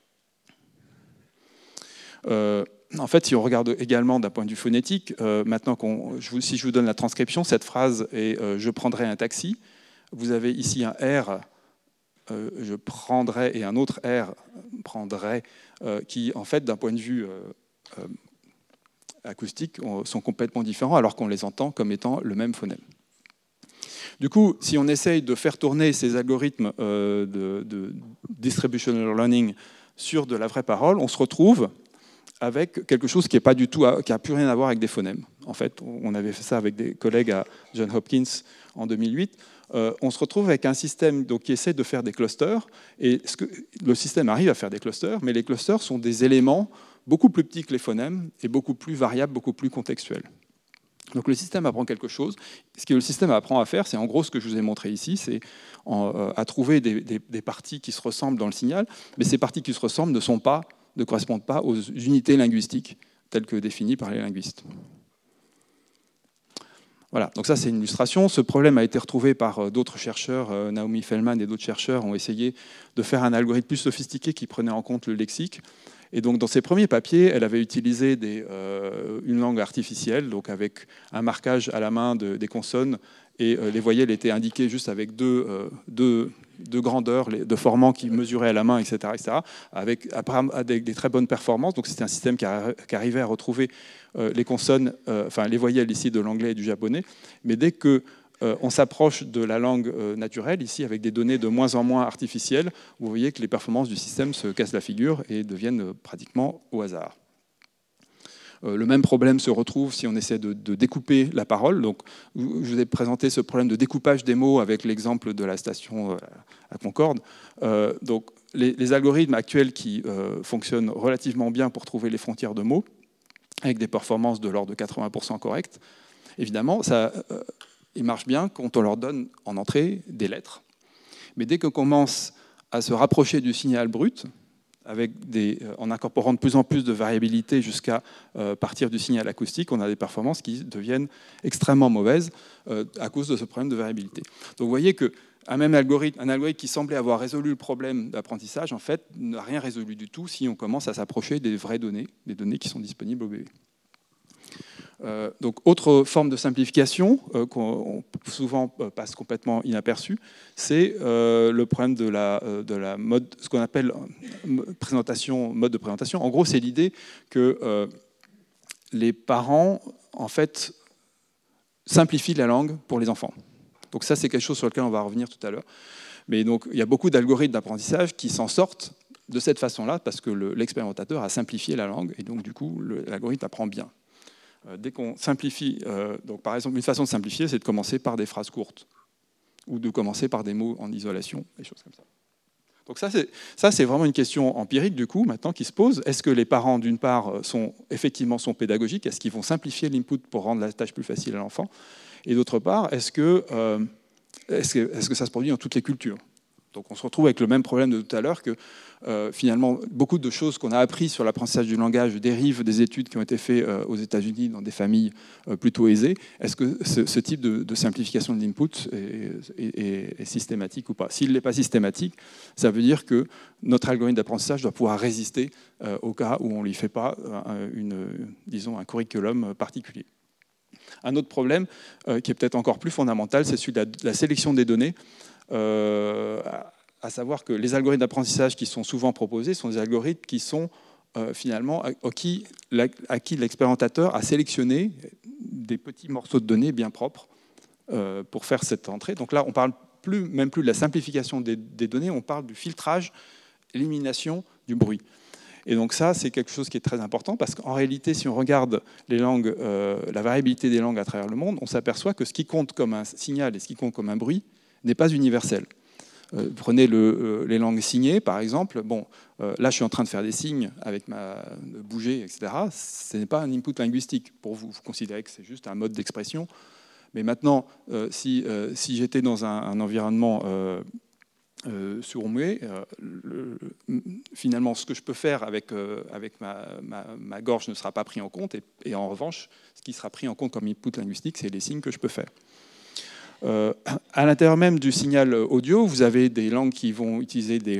Euh, en fait, si on regarde également d'un point de vue phonétique, euh, maintenant qu'on, je vous, si je vous donne la transcription, cette phrase est euh, « je prendrai un taxi », vous avez ici un R, euh, « je prendrai » et un autre R, « prendrai », Euh, qui, en fait, d'un point de vue euh, euh, acoustique, sont complètement différents, alors qu'on les entend comme étant le même phonème. Du coup, si on essaye de faire tourner ces algorithmes euh, de, de distributional learning sur de la vraie parole, on se retrouve avec quelque chose qui n'a pas du tout, qui a plus rien à voir avec des phonèmes. En fait, on avait fait ça avec des collègues à Johns Hopkins en deux mille huit. Euh, on se retrouve avec un système donc, qui essaie de faire des clusters. Et ce que, le système arrive à faire des clusters, mais les clusters sont des éléments beaucoup plus petits que les phonèmes et beaucoup plus variables, beaucoup plus contextuels. Donc le système apprend quelque chose. Ce que le système apprend à faire, c'est en gros ce que je vous ai montré ici, c'est euh, à trouver des, des, des parties qui se ressemblent dans le signal, mais ces parties qui se ressemblent ne, sont pas, ne correspondent pas aux unités linguistiques telles que définies par les linguistes. Voilà, donc ça c'est une illustration. Ce problème a été retrouvé par d'autres chercheurs, Naomi Feldman et d'autres chercheurs ont essayé de faire un algorithme plus sophistiqué qui prenait en compte le lexique. Et donc dans ses premiers papiers, elle avait utilisé des, euh, une langue artificielle, donc avec un marquage à la main de, des consonnes, et euh, les voyelles étaient indiquées juste avec deux, euh, deux, deux grandeurs de formants qui mesuraient à la main, et cetera, et cetera, avec, avec des très bonnes performances. Donc c'était un système qui, a, qui arrivait à retrouver euh, les consonnes, euh, enfin les voyelles ici de l'anglais et du japonais, mais dès que Euh, on s'approche de la langue euh, naturelle, ici, avec des données de moins en moins artificielles. Vous voyez que les performances du système se cassent la figure et deviennent euh, pratiquement au hasard. Euh, le même problème se retrouve si on essaie de, de découper la parole. Donc, je vous ai présenté ce problème de découpage des mots avec l'exemple de la station euh, à Concorde. Euh, donc, les, les algorithmes actuels qui euh, fonctionnent relativement bien pour trouver les frontières de mots, avec des performances de l'ordre de quatre-vingts pour cent correctes, évidemment, ça... Euh, il marche bien quand on leur donne en entrée des lettres. Mais dès qu'on commence à se rapprocher du signal brut, avec des, en incorporant de plus en plus de variabilité jusqu'à euh, partir du signal acoustique, on a des performances qui deviennent extrêmement mauvaises euh, à cause de ce problème de variabilité. Donc vous voyez que un même algorithme, un algorithme qui semblait avoir résolu le problème d'apprentissage, en fait, n'a rien résolu du tout si on commence à s'approcher des vraies données, des données qui sont disponibles au bébé. Euh, donc, autre forme de simplification euh, qu'on souvent passe complètement inaperçue, c'est euh, le problème de la, de la mode, ce qu'on appelle présentation, mode de présentation. En gros, c'est l'idée que euh, les parents, en fait, simplifient la langue pour les enfants. Donc ça, c'est quelque chose sur lequel on va revenir tout à l'heure. Mais donc, il y a beaucoup d'algorithmes d'apprentissage qui s'en sortent de cette façon-là parce que le, l'expérimentateur a simplifié la langue et donc, du coup, l'algorithme apprend bien. Dès qu'on simplifie, euh, donc par exemple, une façon de simplifier, c'est de commencer par des phrases courtes ou de commencer par des mots en isolation, des choses comme ça. Donc ça, c'est, ça, c'est vraiment une question empirique, du coup, maintenant, qui se pose. Est-ce que les parents, d'une part, sont, effectivement sont pédagogiques? Est-ce qu'ils vont simplifier l'input pour rendre la tâche plus facile à l'enfant? Et d'autre part, est-ce que, euh, est-ce que, est-ce que ça se produit dans toutes les cultures? Donc on se retrouve avec le même problème de tout à l'heure, que euh, finalement, beaucoup de choses qu'on a apprises sur l'apprentissage du langage dérivent des études qui ont été faites euh, aux États-Unis dans des familles euh, plutôt aisées. Est-ce que ce, ce type de, de simplification de l'input est, est, est systématique ou pas? S'il n'est pas systématique, ça veut dire que notre algorithme d'apprentissage doit pouvoir résister euh, au cas où on ne lui fait pas euh, une, disons, un curriculum particulier. Un autre problème euh, qui est peut-être encore plus fondamental, c'est celui de la, de la sélection des données. Euh, à savoir que les algorithmes d'apprentissage qui sont souvent proposés sont des algorithmes qui sont euh, finalement à, à, qui, à qui l'expérimentateur a sélectionné des petits morceaux de données bien propres euh, pour faire cette entrée. Donc là, on ne parle plus, même plus de la simplification des, des données, on parle du filtrage, élimination du bruit. Et donc ça, c'est quelque chose qui est très important parce qu'en réalité, si on regarde les langues, euh, la variabilité des langues à travers le monde, on s'aperçoit que ce qui compte comme un signal et ce qui compte comme un bruit n'est pas universel. Euh, prenez le, euh, les langues signées, par exemple. Bon, euh, là, je suis en train de faire des signes avec ma de bouger, et cetera. Ce n'est pas un input linguistique pour vous. Vous considérez que c'est juste un mode d'expression. Mais maintenant, euh, si, euh, si j'étais dans un, un environnement euh, euh, sourd-muet, euh, le, finalement, ce que je peux faire avec, euh, avec ma, ma, ma gorge ne sera pas pris en compte. Et, et en revanche, ce qui sera pris en compte comme input linguistique, c'est les signes que je peux faire. Euh, à l'intérieur même du signal audio, vous avez des langues qui vont utiliser des,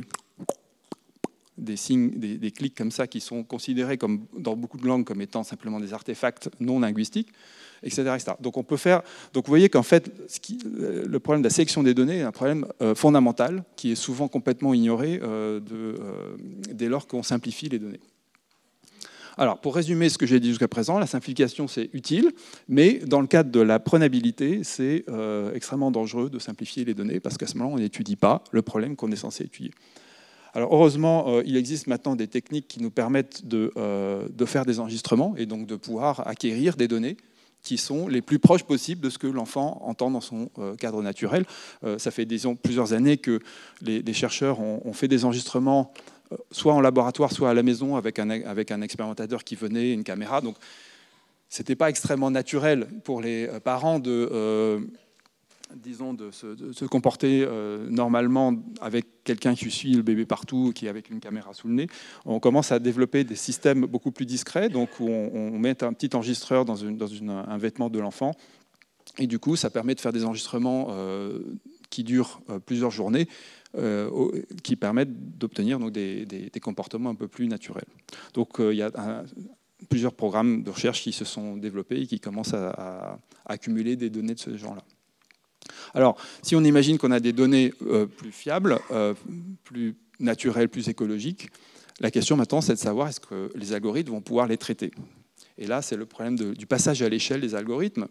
des signes, des, des clics comme ça, qui sont considérés comme, dans beaucoup de langues comme étant simplement des artefacts non linguistiques, et cetera, et cetera. Donc on peut faire. Donc vous voyez qu'en fait, ce qui, le problème de la sélection des données est un problème euh, fondamental qui est souvent complètement ignoré euh, de, euh, dès lors qu'on simplifie les données. Alors, pour résumer ce que j'ai dit jusqu'à présent, la simplification, c'est utile, mais dans le cadre de la prenabilité, c'est euh, extrêmement dangereux de simplifier les données, parce qu'à ce moment-là, on n'étudie pas le problème qu'on est censé étudier. Alors, heureusement, euh, il existe maintenant des techniques qui nous permettent de, euh, de faire des enregistrements, et donc de pouvoir acquérir des données qui sont les plus proches possibles de ce que l'enfant entend dans son euh, cadre naturel. Euh, ça fait disons, plusieurs années que les, les chercheurs ont, ont fait des enregistrements soit en laboratoire, soit à la maison, avec un, avec un expérimentateur qui venait, une caméra. Donc, ce n'était pas extrêmement naturel pour les parents de, euh, disons, de se, de se comporter euh, normalement avec quelqu'un qui suit le bébé partout, qui est avec une caméra sous le nez. On commence à développer des systèmes beaucoup plus discrets, donc où on, on met un petit enregistreur dans, une, dans une, un vêtement de l'enfant. Et du coup, ça permet de faire des enregistrements euh, qui durent euh, plusieurs journées, Euh, qui permettent d'obtenir donc, des, des, des comportements un peu plus naturels. Donc euh, il y a un, plusieurs programmes de recherche qui se sont développés et qui commencent à, à, à accumuler des données de ce genre-là. Alors, si on imagine qu'on a des données euh, plus fiables, euh, plus naturelles, plus écologiques, la question maintenant, c'est de savoir est-ce que les algorithmes vont pouvoir les traiter. Et là, c'est le problème de, du passage à l'échelle des algorithmes.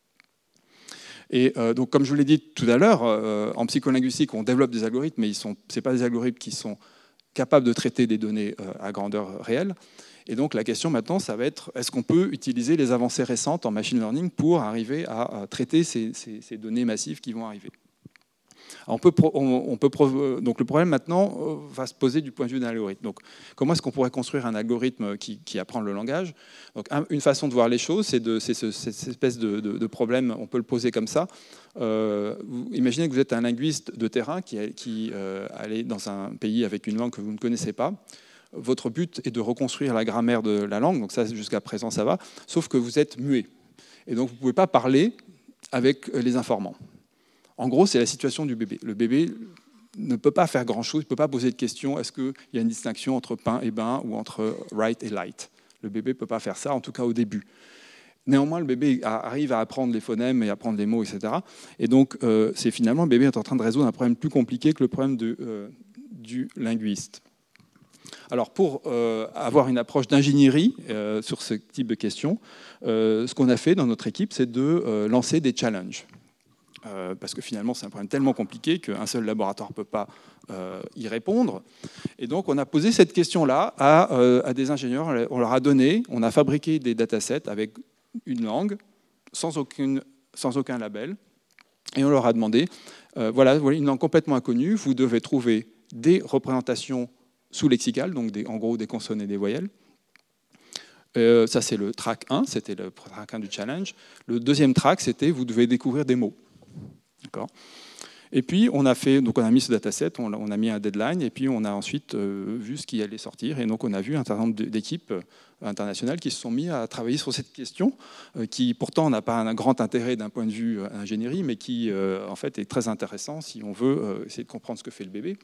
Et euh, donc, comme je vous l'ai dit tout à l'heure, euh, en psycholinguistique, on développe des algorithmes, mais ce n'est pas des algorithmes qui sont capables de traiter des données euh, à grandeur réelle. Et donc, la question maintenant, ça va être, est-ce qu'on peut utiliser les avancées récentes en machine learning pour arriver à, à traiter ces, ces, ces données massives qui vont arriver ? On peut, on, on peut, donc le problème maintenant va se poser du point de vue d'un algorithme. Donc, comment est-ce qu'on pourrait construire un algorithme qui, qui apprend le langage ? Donc, un, une façon de voir les choses, c'est, de, c'est ce, cette espèce de, de, de problème, on peut le poser comme ça. Euh, vous, imaginez que vous êtes un linguiste de terrain qui, qui euh, allait dans un pays avec une langue que vous ne connaissez pas. Votre but est de reconstruire la grammaire de la langue, donc ça jusqu'à présent ça va, sauf que vous êtes muet. Et donc vous ne pouvez pas parler avec les informants. En gros, c'est la situation du bébé. Le bébé ne peut pas faire grand-chose, il ne peut pas poser de questions. Est-ce qu'il y a une distinction entre pain et bain ou entre right et light? Le bébé ne peut pas faire ça, en tout cas au début. Néanmoins, le bébé arrive à apprendre les phonèmes et à apprendre les mots, et cetera. Et donc, euh, c'est finalement, le bébé est en train de résoudre un problème plus compliqué que le problème de, euh, du linguiste. Alors, pour euh, avoir une approche d'ingénierie euh, sur ce type de questions, euh, ce qu'on a fait dans notre équipe, c'est de euh, lancer des challenges. Euh, parce que finalement, c'est un problème tellement compliqué qu'un seul laboratoire ne peut pas euh, y répondre. Et donc, on a posé cette question-là à, euh, à des ingénieurs. On leur a donné, on a fabriqué des datasets avec une langue, sans, aucune, sans aucun label. Et on leur a demandé, euh, voilà, voilà une langue complètement inconnue, vous devez trouver des représentations sous-lexicales, donc des, en gros des consonnes et des voyelles. Euh, ça, c'est le track un, c'était le track un du challenge. Le deuxième track, c'était vous devez découvrir des mots. D'accord. Et puis, on a, fait, donc on a mis ce dataset, on, on a mis un deadline, et puis on a ensuite euh, vu ce qui allait sortir. Et donc, on a vu un certain nombre d'équipes internationales qui se sont mis à travailler sur cette question, euh, qui pourtant n'a pas un grand intérêt d'un point de vue euh, ingénierie, mais qui, euh, en fait, est très intéressant si on veut euh, essayer de comprendre ce que fait le bébé.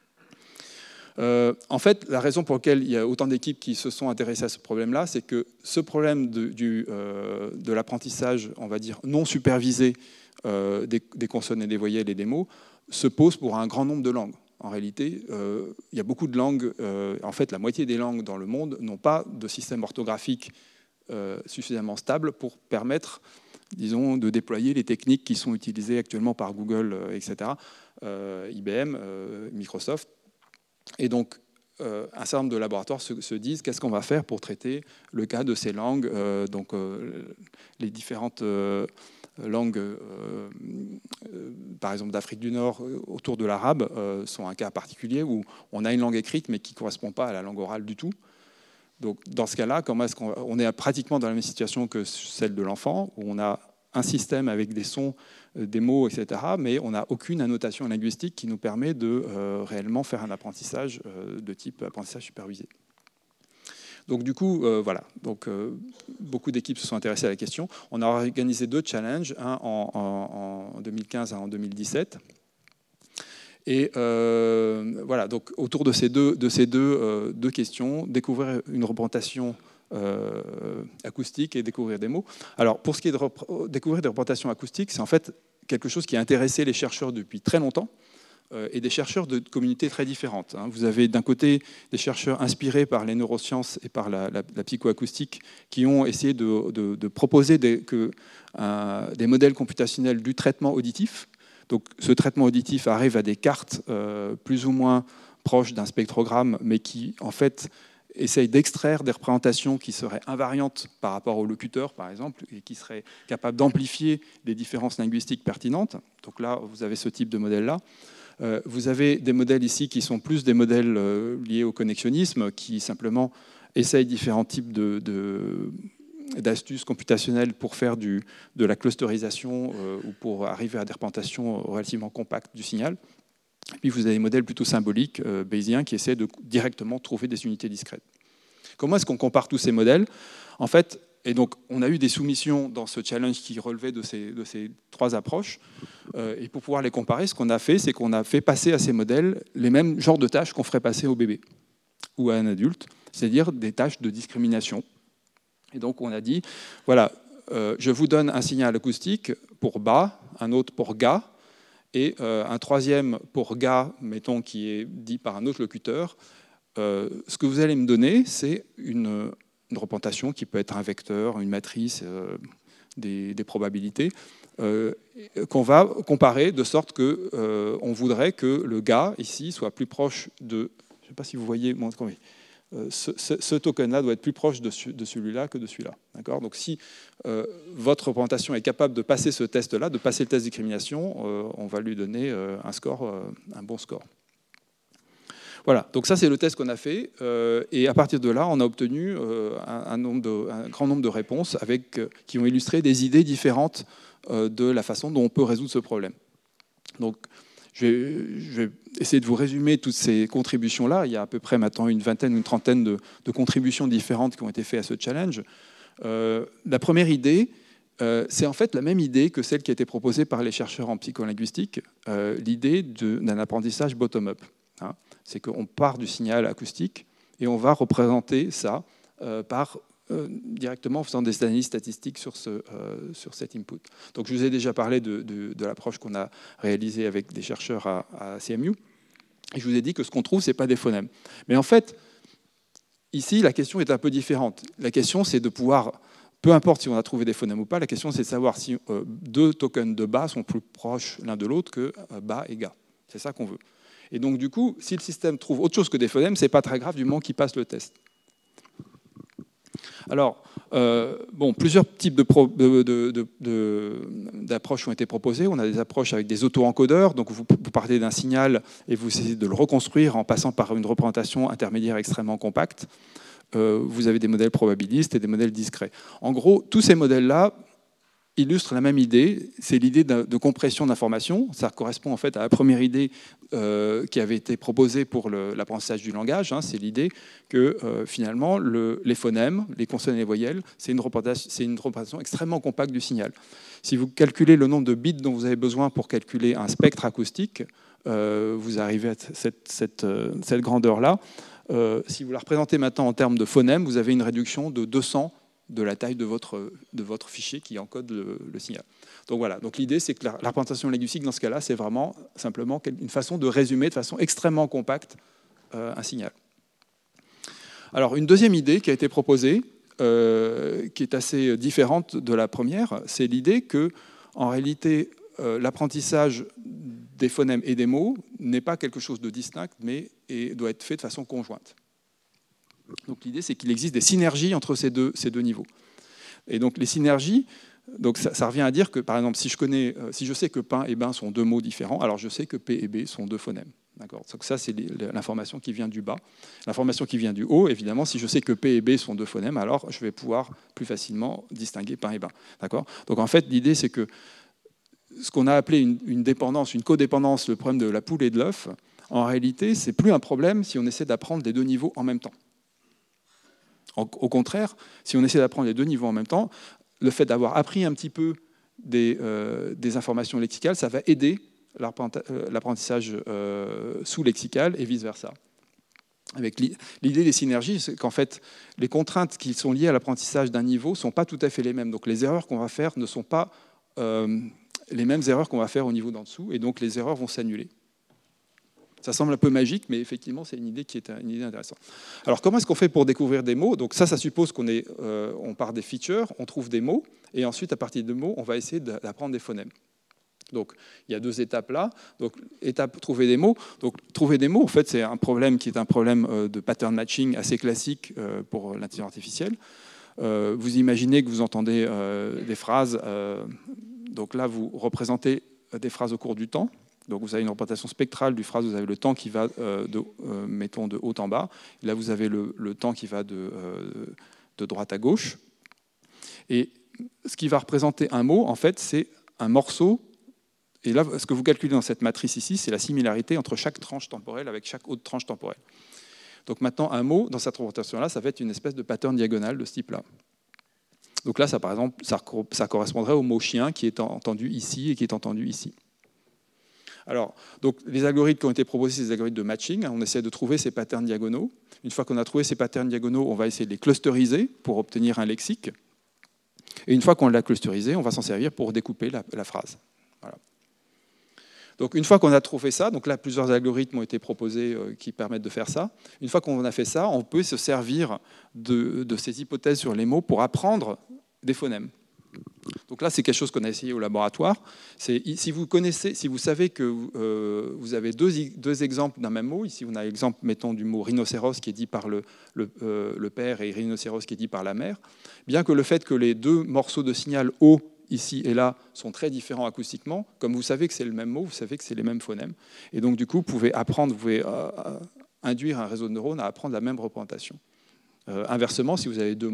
Euh, en fait, la raison pour laquelle il y a autant d'équipes qui se sont intéressées à ce problème-là, c'est que ce problème de, du, euh, de l'apprentissage, on va dire, non supervisé euh, des, des consonnes et des voyelles et des mots, se pose pour un grand nombre de langues. En réalité, euh, il y a beaucoup de langues, euh, en fait, la moitié des langues dans le monde n'ont pas de système orthographique euh, suffisamment stable pour permettre, disons, de déployer les techniques qui sont utilisées actuellement par Google, euh, et cetera, euh, I B M, euh, Microsoft. Et donc, euh, un certain nombre de laboratoires se, se disent qu'est-ce qu'on va faire pour traiter le cas de ces langues, euh, donc euh, les différentes euh, langues, euh, euh, par exemple d'Afrique du Nord, autour de l'arabe, euh, sont un cas particulier où on a une langue écrite mais qui ne correspond pas à la langue orale du tout. Donc, dans ce cas-là, comment est-ce qu'on on est pratiquement dans la même situation que celle de l'enfant, où on a un système avec des sons, des mots, et cetera, mais on n'a aucune annotation linguistique qui nous permet de euh, réellement faire un apprentissage euh, de type apprentissage supervisé. Donc du coup, euh, voilà. Donc, euh, beaucoup d'équipes se sont intéressées à la question. On a organisé deux challenges, un en, en, en deux mille quinze et un en deux mille dix-sept. Et euh, voilà, donc autour de ces deux, de ces deux, euh, deux questions, découvrir une représentation Euh, acoustique et découvrir des mots. Alors, pour ce qui est de découvrir des représentations acoustiques, c'est en fait quelque chose qui a intéressé les chercheurs depuis très longtemps euh, et des chercheurs de communautés très différentes. Hein. Vous avez d'un côté des chercheurs inspirés par les neurosciences et par la, la, la psychoacoustique qui ont essayé de, de, de proposer des, que, euh, des modèles computationnels du traitement auditif. Donc, ce traitement auditif arrive à des cartes euh, plus ou moins proches d'un spectrogramme, mais qui, en fait, essaye d'extraire des représentations qui seraient invariantes par rapport au locuteur, par exemple, et qui seraient capables d'amplifier les différences linguistiques pertinentes. Donc là, vous avez ce type de modèle-là. Euh, vous avez des modèles ici qui sont plus des modèles euh, liés au connexionnisme, qui simplement essayent différents types de, de, d'astuces computationnelles pour faire du, de la clusterisation euh, ou pour arriver à des représentations relativement compactes du signal. Et puis vous avez des modèles plutôt symboliques, euh, bayésiens, qui essaient de directement trouver des unités discrètes. Comment est-ce qu'on compare tous ces modèles? En fait, et donc on a eu des soumissions dans ce challenge qui relevaient de ces, de ces trois approches. Euh, et pour pouvoir les comparer, ce qu'on a fait, c'est qu'on a fait passer à ces modèles les mêmes genres de tâches qu'on ferait passer au bébé ou à un adulte, c'est-à-dire des tâches de discrimination. Et donc on a dit, voilà, euh, je vous donne un signal acoustique pour bas, un autre pour ga, et euh, un troisième pour ga, mettons, qui est dit par un autre locuteur. Euh, ce que vous allez me donner, c'est une, une représentation qui peut être un vecteur, une matrice, euh, des, des probabilités, euh, qu'on va comparer de sorte qu'on euh, voudrait que le ga, ici, soit plus proche de... Je ne sais pas si vous voyez... Bon, Euh, ce, ce, ce token-là doit être plus proche de, de celui-là que de celui-là. D'accord ? Donc si euh, votre représentation est capable de passer ce test-là, de passer le test de discrimination, euh, on va lui donner euh, un score, euh, un bon score. Voilà, donc ça c'est le test qu'on a fait, euh, et à partir de là, on a obtenu euh, un, un, nombre de, un grand nombre de réponses avec, euh, qui ont illustré des idées différentes euh, de la façon dont on peut résoudre ce problème. Donc, Je vais, je vais essayer de vous résumer toutes ces contributions-là. Il y a à peu près maintenant une vingtaine ou une trentaine de, de contributions différentes qui ont été faites à ce challenge. Euh, la première idée, euh, c'est en fait la même idée que celle qui a été proposée par les chercheurs en psycholinguistique, euh, l'idée d'un apprentissage bottom-up. Hein. C'est qu'on part du signal acoustique et on va représenter ça euh, par, euh, directement en faisant des analyses statistiques sur, ce, euh, sur cet input. Donc je vous ai déjà parlé de, de, de l'approche qu'on a réalisée avec des chercheurs à, à C M U. Et je vous ai dit que ce qu'on trouve, ce n'est pas des phonèmes. Mais en fait, ici, la question est un peu différente. La question, c'est de pouvoir, peu importe si on a trouvé des phonèmes ou pas, la question, c'est de savoir si euh, deux tokens de bas sont plus proches l'un de l'autre que euh, bas et ga. C'est ça qu'on veut. Et donc, du coup, si le système trouve autre chose que des phonèmes, ce n'est pas très grave du moment qu'il passe le test. Alors, euh, bon, plusieurs types d'approches de de, de, de, ont été proposées. On a des approches avec des auto-encodeurs. Donc, vous, vous partez d'un signal et vous essayez de le reconstruire en passant par une représentation intermédiaire extrêmement compacte. Euh, vous avez des modèles probabilistes et des modèles discrets. En gros, tous ces modèles-là illustre la même idée, c'est l'idée de, de compression d'informations. Ça correspond en fait à la première idée euh, qui avait été proposée pour l'apprentissage du langage. Hein. C'est l'idée que euh, finalement le, les phonèmes, les consonnes et les voyelles, c'est une, une représentation extrêmement compacte du signal. Si vous calculez le nombre de bits dont vous avez besoin pour calculer un spectre acoustique, euh, vous arrivez à cette, cette, cette grandeur-là. Euh, si vous la représentez maintenant en termes de phonèmes, vous avez une réduction de deux cents de la taille de votre, de votre fichier qui encode le, le signal. Donc voilà, donc l'idée c'est que la, la représentation linguistique dans ce cas-là, c'est vraiment simplement une façon de résumer de façon extrêmement compacte euh, un signal. Alors une deuxième idée qui a été proposée, euh, qui est assez différente de la première, c'est l'idée que en réalité euh, l'apprentissage des phonèmes et des mots n'est pas quelque chose de distinct, mais et doit être fait de façon conjointe. Donc l'idée, c'est qu'il existe des synergies entre ces deux, ces deux niveaux. Et donc les synergies, donc ça, ça revient à dire que, par exemple, si je, connais, si je sais que pain et bain sont deux mots différents, alors je sais que P et B sont deux phonèmes. Donc ça, c'est l'information qui vient du bas. L'information qui vient du haut, évidemment, si je sais que P et B sont deux phonèmes, alors je vais pouvoir plus facilement distinguer pain et bain. Donc en fait, l'idée, c'est que ce qu'on a appelé une, une dépendance, une codépendance, le problème de la poule et de l'œuf, en réalité, c'est plus un problème si on essaie d'apprendre les deux niveaux en même temps. Au contraire, si on essaie d'apprendre les deux niveaux en même temps, le fait d'avoir appris un petit peu des, euh, des informations lexicales, ça va aider l'apprentissage euh, sous-lexical et vice-versa. Avec l'idée des synergies, c'est qu'en fait, les contraintes qui sont liées à l'apprentissage d'un niveau ne sont pas tout à fait les mêmes. Donc les erreurs qu'on va faire ne sont pas euh, les mêmes erreurs qu'on va faire au niveau d'en dessous, et donc les erreurs vont s'annuler. Ça semble un peu magique, mais effectivement, c'est une idée qui est une idée intéressante. Alors, comment est-ce qu'on fait pour découvrir des mots? Donc ça, ça suppose qu'on est, euh, on part des features, on trouve des mots, et ensuite, à partir de mots, on va essayer d'apprendre des phonèmes. Donc, il y a deux étapes là. Donc, étape trouver des mots. Donc, trouver des mots, en fait, c'est un problème qui est un problème de pattern matching assez classique euh, pour l'intelligence artificielle. Euh, vous imaginez que vous entendez euh, des phrases. Euh, donc là, vous représentez des phrases au cours du temps. Donc vous avez une représentation spectrale du phrase, vous avez le temps qui va, euh, de, euh, mettons, de haut en bas. Et là, vous avez le, le temps qui va de, euh, de droite à gauche. Et ce qui va représenter un mot, en fait, c'est un morceau. Et là, ce que vous calculez dans cette matrice ici, c'est la similarité entre chaque tranche temporelle avec chaque autre tranche temporelle. Donc maintenant, un mot, dans cette représentation-là, ça va être une espèce de pattern diagonal de ce type-là. Donc là, ça, par exemple, ça, ça correspondrait au mot chien qui est entendu ici et qui est entendu ici. Alors, donc, les algorithmes qui ont été proposés, c'est des algorithmes de matching. On essaie de trouver ces patterns diagonaux. Une fois qu'on a trouvé ces patterns diagonaux, on va essayer de les clusteriser pour obtenir un lexique. Et une fois qu'on l'a clusterisé, on va s'en servir pour découper la, la phrase. Voilà. Donc, une fois qu'on a trouvé ça, donc là, plusieurs algorithmes ont été proposés euh, qui permettent de faire ça. Une fois qu'on a fait ça, on peut se servir de, de ces hypothèses sur les mots pour apprendre des phonèmes. Donc là, c'est quelque chose qu'on a essayé au laboratoire. Si vous connaissez, si vous savez que euh, vous avez deux, deux exemples d'un même mot, ici on a l'exemple, mettons, du mot rhinocéros qui est dit par le, le, euh, le père et rhinocéros qui est dit par la mère, bien que le fait que les deux morceaux de signal O, ici et là, sont très différents acoustiquement, comme vous savez que c'est le même mot, vous savez que c'est les mêmes phonèmes. Et donc du coup, vous pouvez apprendre, vous pouvez euh, induire un réseau de neurones à apprendre la même représentation. Euh, inversement, si vous avez deux mots,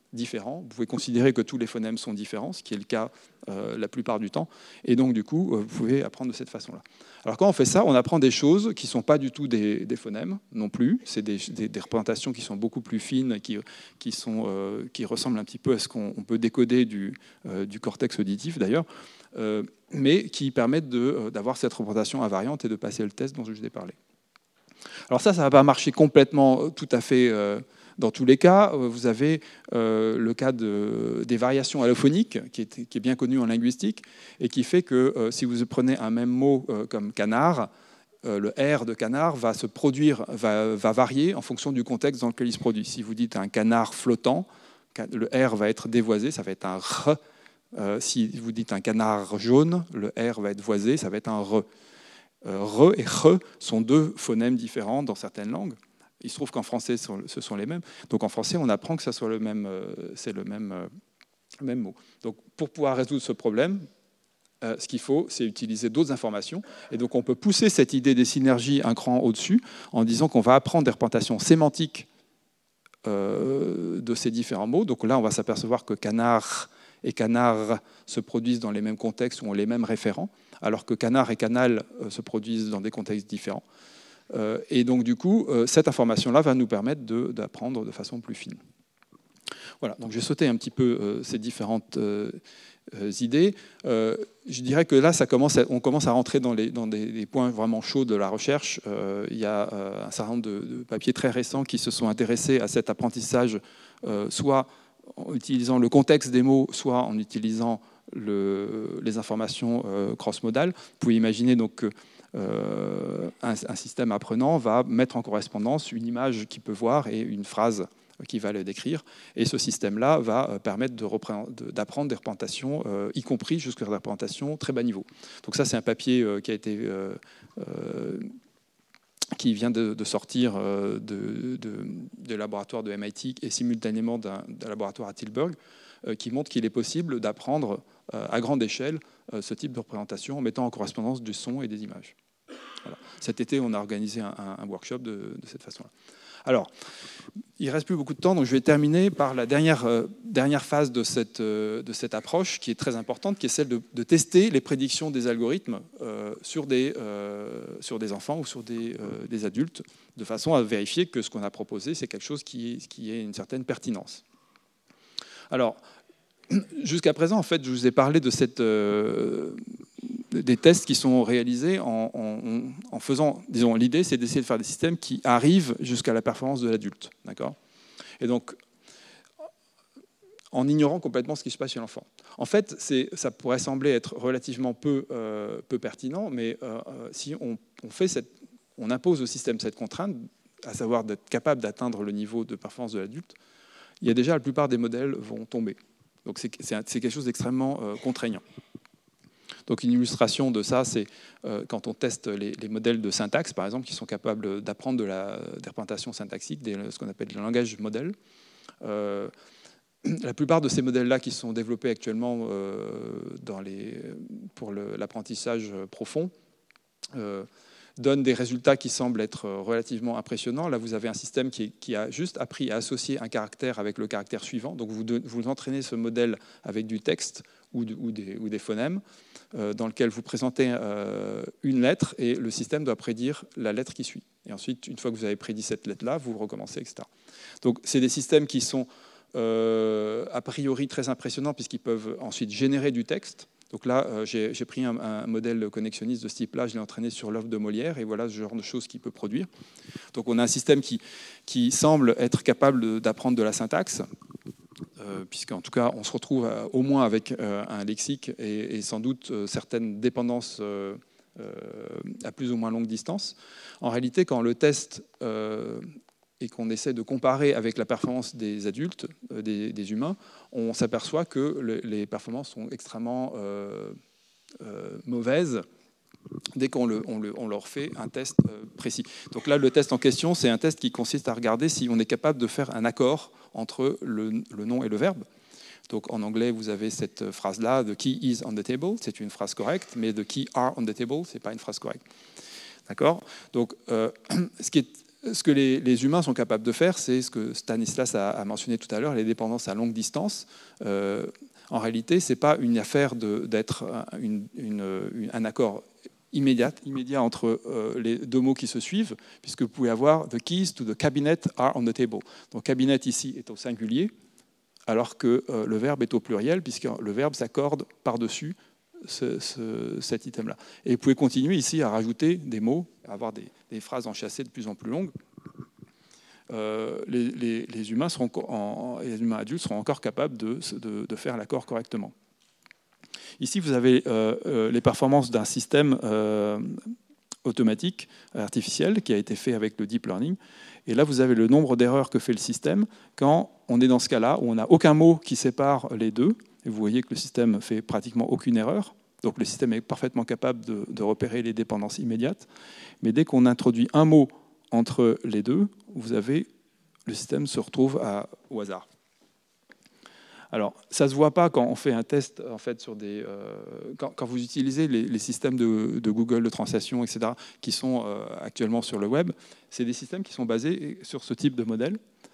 différents. Vous pouvez considérer que tous les phonèmes sont différents, ce qui est le cas euh, la plupart du temps. Et donc, du coup, vous pouvez apprendre de cette façon-là. Alors, quand on fait ça, on apprend des choses qui ne sont pas du tout des, des phonèmes non plus. C'est des, des, des représentations qui sont beaucoup plus fines, qui, qui, sont, euh, qui ressemblent un petit peu à ce qu'on peut décoder du, euh, du cortex auditif, d'ailleurs, euh, mais qui permettent d'avoir cette représentation invariante et de passer le test dont je vous ai parlé. Alors ça, ça ne va pas marcher complètement tout à fait euh, dans tous les cas. Vous avez euh, le cas de, des variations allophoniques, qui est, qui est bien connu en linguistique, et qui fait que euh, si vous prenez un même mot euh, comme canard, euh, le R de canard va se produire, va, va varier en fonction du contexte dans lequel il se produit. Si vous dites un canard flottant, le R va être dévoisé, ça va être un R. Euh, si vous dites un canard jaune, le R va être voisé, ça va être un R. Euh, re et re sont deux phonèmes différents dans certaines langues. Il se trouve qu'en français, ce sont les mêmes. Donc en français, on apprend que ça soit le même, euh, c'est le même, euh, même mot. Donc pour pouvoir résoudre ce problème, euh, ce qu'il faut, c'est utiliser d'autres informations. Et donc on peut pousser cette idée des synergies un cran au-dessus en disant qu'on va apprendre des représentations sémantiques euh, de ces différents mots. Donc là, on va s'apercevoir que canard et canard se produisent dans les mêmes contextes ou ont les mêmes référents, alors que canard et canal se produisent dans des contextes différents. Et donc, du coup, cette information-là va nous permettre d'apprendre de, de façon plus fine. Voilà, donc j'ai sauté un petit peu ces différentes idées. Je dirais que là, ça commence à, on commence à rentrer dans, les, dans des, des points vraiment chauds de la recherche. Il y a un certain nombre de, de papiers très récents qui se sont intéressés à cet apprentissage, soit en utilisant le contexte des mots, soit en utilisant le, les informations euh, cross-modales. Vous pouvez imaginer donc que euh, un, un système apprenant va mettre en correspondance une image qu'il peut voir et une phrase qui va le décrire. Et ce système-là va permettre d'apprendre de, des représentations, euh, y compris jusqu'à des représentations très bas niveau. Donc ça, c'est un papier euh, qui a été... Euh, euh, qui vient de, de sortir de, de, de laboratoire de M I T et simultanément d'un laboratoire à Tilburg, euh, qui montre qu'il est possible d'apprendre euh, à grande échelle euh, ce type de représentation en mettant en correspondance du son et des images. Voilà. Cet été, on a organisé un, un workshop de, de cette façon-là. Alors, il ne reste plus beaucoup de temps, donc je vais terminer par la dernière, euh, dernière phase de cette, euh, de cette approche qui est très importante, qui est celle de, de tester les prédictions des algorithmes euh, sur, des, euh, sur des enfants ou sur des, euh, des adultes, de façon à vérifier que ce qu'on a proposé, c'est quelque chose qui, qui ait une certaine pertinence. Alors, jusqu'à présent, en fait, je vous ai parlé de cette... Euh, des tests qui sont réalisés en, en, en faisant, disons, l'idée, c'est d'essayer de faire des systèmes qui arrivent jusqu'à la performance de l'adulte, d'accord ? Et donc, en ignorant complètement ce qui se passe chez l'enfant. En fait, ça pourrait sembler être relativement peu, euh, peu pertinent, mais euh, si on, on, fait cette, on impose au système cette contrainte, à savoir d'être capable d'atteindre le niveau de performance de l'adulte, il y a déjà la plupart des modèles vont tomber. Donc c'est quelque chose d'extrêmement euh, contraignant. Donc une illustration de ça, c'est euh, quand on teste les, les modèles de syntaxe, par exemple, qui sont capables d'apprendre de la, des représentations syntaxiques, des, ce qu'on appelle le langage modèle. Euh, la plupart de ces modèles-là qui sont développés actuellement euh, dans les, pour l'apprentissage profond euh, donnent des résultats qui semblent être relativement impressionnants. Là, vous avez un système qui, qui a juste appris à associer un caractère avec le caractère suivant. Donc vous, de, vous entraînez ce modèle avec du texte ou, de, ou, des, ou des phonèmes, dans lequel vous présentez une lettre et le système doit prédire la lettre qui suit. Et ensuite, une fois que vous avez prédit cette lettre-là, vous recommencez, et cetera. Donc, c'est des systèmes qui sont euh, a priori très impressionnants puisqu'ils peuvent ensuite générer du texte. Donc là, euh, j'ai pris un, un modèle connexionniste de ce type-là, je l'ai entraîné sur l'œuvre de Molière, et voilà ce genre de choses qu'il peut produire. Donc on a un système qui, qui semble être capable d'apprendre de la syntaxe, Euh, puisqu'en tout cas, on se retrouve à, au moins avec euh, un lexique et, et sans doute euh, certaines dépendances euh, euh, à plus ou moins longue distance. En réalité, quand on le teste euh, et qu'on essaie de comparer avec la performance des adultes, euh, des, des humains, on s'aperçoit que le, les performances sont extrêmement euh, euh, mauvaises dès qu'on le, on le, on leur fait un test euh, précis. Donc là, le test en question, c'est un test qui consiste à regarder si on est capable de faire un accord entre le, le nom et le verbe. Donc en anglais, vous avez cette phrase-là, the key is on the table, c'est une phrase correcte, mais the key are on the table, c'est pas une phrase correcte. D'accord ? Donc, euh, ce qui est ce que les, les humains sont capables de faire, c'est ce que Stanislas a, a mentionné tout à l'heure, les dépendances à longue distance. Euh, en réalité, ce n'est pas une affaire d'être un, un accord immédiat, immédiat entre euh, les deux mots qui se suivent, puisque vous pouvez avoir « the keys to the cabinet are on the table ». Donc « cabinet » ici est au singulier, alors que euh, le verbe est au pluriel, puisque le verbe s'accorde par-dessus ce, ce, cet item-là. Et vous pouvez continuer ici à rajouter des mots, à avoir des, des phrases enchâssées de plus en plus longues. Euh, les, les, les, humains seront, en, les humains adultes seront encore capables de, de, de faire l'accord correctement. Ici, vous avez euh, euh, les performances d'un système euh, automatique, artificiel, qui a été fait avec le deep learning. Et là, vous avez le nombre d'erreurs que fait le système quand on est dans ce cas-là, où on n'a aucun mot qui sépare les deux. Et vous voyez que le système ne fait pratiquement aucune erreur. Donc le système est parfaitement capable de, de repérer les dépendances immédiates. Mais dès qu'on introduit un mot entre les deux, vous avez, le système se retrouve à, au hasard. Alors, ça ne se voit pas quand on fait un test en fait, sur des, euh, quand, quand vous utilisez les, les systèmes de, de Google, de translation, et cetera, qui sont euh, actuellement sur le web. C'est des systèmes qui sont basés sur ce type de modèle.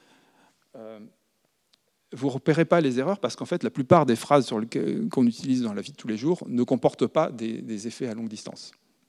Euh, vous ne repérez pas les erreurs parce qu'en fait, la plupart des phrases qu'on utilise dans la vie de tous les jours ne comportent pas des, des effets à longue distance.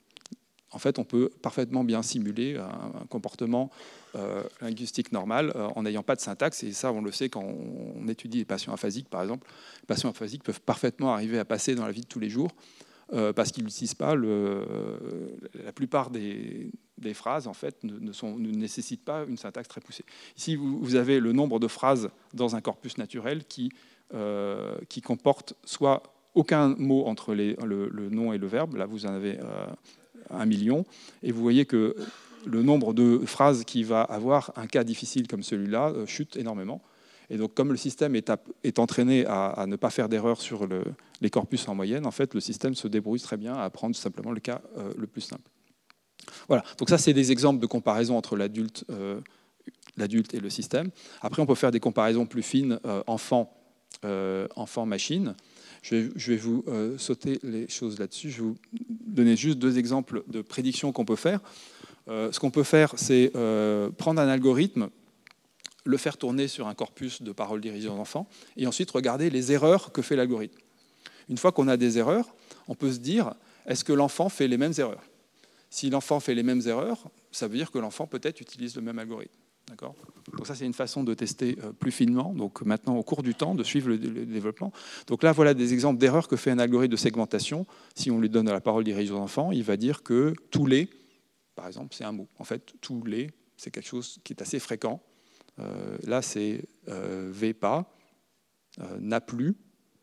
En fait, on peut parfaitement bien simuler un, un comportement euh, linguistique normal euh, en n'ayant pas de syntaxe. Et ça, on le sait quand on, on étudie les patients aphasiques, par exemple. Les patients aphasiques peuvent parfaitement arriver à passer dans la vie de tous les jours euh, parce qu'ils n'utilisent pas le, euh, la plupart des, des phrases, en fait, ne, ne, sont, ne nécessitent pas une syntaxe très poussée. Ici, vous, vous avez le nombre de phrases dans un corpus naturel qui, euh, qui comporte soit aucun mot entre les, le, le nom et le verbe. Là, vous en avez euh, un million. Et vous voyez que le nombre de phrases qui va avoir un cas difficile comme celui-là euh, chute énormément. Et donc, comme le système est, à, est entraîné à, à ne pas faire d'erreur sur le, les corpus en moyenne, en fait, le système se débrouille très bien à prendre simplement le cas euh, le plus simple. Voilà. Donc ça, c'est des exemples de comparaison entre l'adulte euh, l'adulte et le système. Après, on peut faire des comparaisons plus fines euh, enfant, euh, enfant-machine. Je vais, je vais vous euh, sauter les choses là-dessus. Je vais vous donner juste deux exemples de prédictions qu'on peut faire. Euh, ce qu'on peut faire, c'est euh, prendre un algorithme, le faire tourner sur un corpus de paroles dirigées aux enfants, et ensuite regarder les erreurs que fait l'algorithme. Une fois qu'on a des erreurs, on peut se dire, est-ce que l'enfant fait les mêmes erreurs ? Si l'enfant fait les mêmes erreurs, ça veut dire que l'enfant peut-être utilise le même algorithme. D'accord ? Donc ça, c'est une façon de tester plus finement, donc maintenant au cours du temps, de suivre le, le développement. Donc là, voilà des exemples d'erreurs que fait un algorithme de segmentation. Si on lui donne la parole dirigée aux enfants, il va dire que tous les, par exemple, c'est un mot. En fait, tous les, c'est quelque chose qui est assez fréquent. Euh, là, c'est euh, V pas, euh, n'a plus,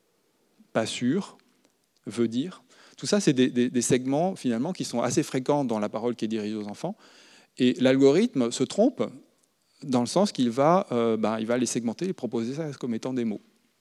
pas sûr, veut dire. Tout ça, c'est des, des, des segments finalement qui sont assez fréquents dans la parole qui est dirigée aux enfants. Et l'algorithme se trompe dans le sens qu'il va, euh, ben, il va les segmenter et proposer ça comme étant des mots.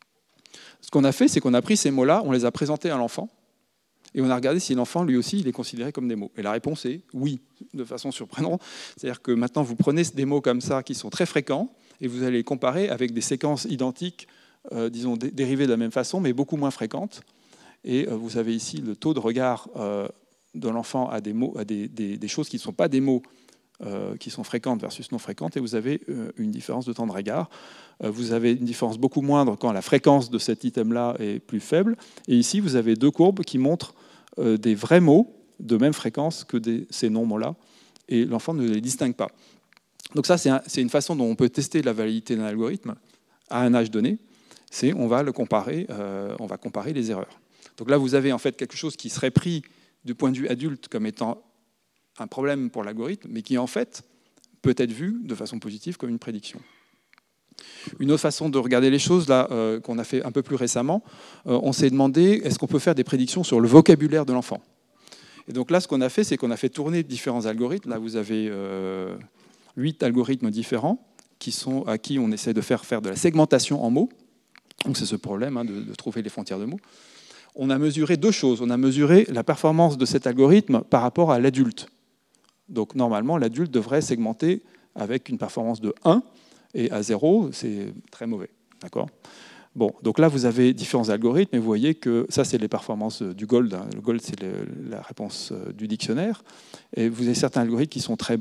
Ce qu'on a fait, c'est qu'on a pris ces mots-là, on les a présentés à l'enfant, et on a regardé si l'enfant, lui aussi, il les considérait comme des mots. Et la réponse est oui, de façon surprenante. C'est-à-dire que maintenant, vous prenez des mots comme ça qui sont très fréquents, et vous allez les comparer avec des séquences identiques, euh, disons, dé- dérivées de la même façon, mais beaucoup moins fréquentes. Et euh, vous avez ici le taux de regard euh, de l'enfant à, des, mots, à des, des, des choses qui ne sont pas des mots, Euh, qui sont fréquentes versus non fréquentes, et vous avez euh, une différence de temps de regard. Euh, vous avez une différence beaucoup moindre quand la fréquence de cet item-là est plus faible. Et ici, vous avez deux courbes qui montrent euh, des vrais mots de même fréquence que des, ces non-mots-là, et l'enfant ne les distingue pas. Donc ça, c'est un, c'est une façon dont on peut tester la validité d'un algorithme à un âge donné. C'est on va le comparer, euh, on va comparer les erreurs. Donc là, vous avez en fait quelque chose qui serait pris du point de vue adulte comme étant un problème pour l'algorithme, mais qui en fait peut être vu de façon positive comme une prédiction. Une autre façon de regarder les choses, là, euh, qu'on a fait un peu plus récemment, euh, on s'est demandé est-ce qu'on peut faire des prédictions sur le vocabulaire de l'enfant. Et donc là, ce qu'on a fait, c'est qu'on a fait tourner différents algorithmes. Là, vous avez euh, huit algorithmes différents qui sont, à qui on essaie de faire faire de la segmentation en mots. Donc c'est ce problème hein, de, de trouver les frontières de mots. On a mesuré deux choses. On a mesuré la performance de cet algorithme par rapport à l'adulte. Donc normalement, l'adulte devrait segmenter avec une performance de un, et à zéro, c'est très mauvais. D'accord ? Bon, donc là, vous avez différents algorithmes, et vous voyez que ça, c'est les performances du Gold. Le Gold, c'est le, la réponse du dictionnaire. Et vous avez certains algorithmes qui sont très bons,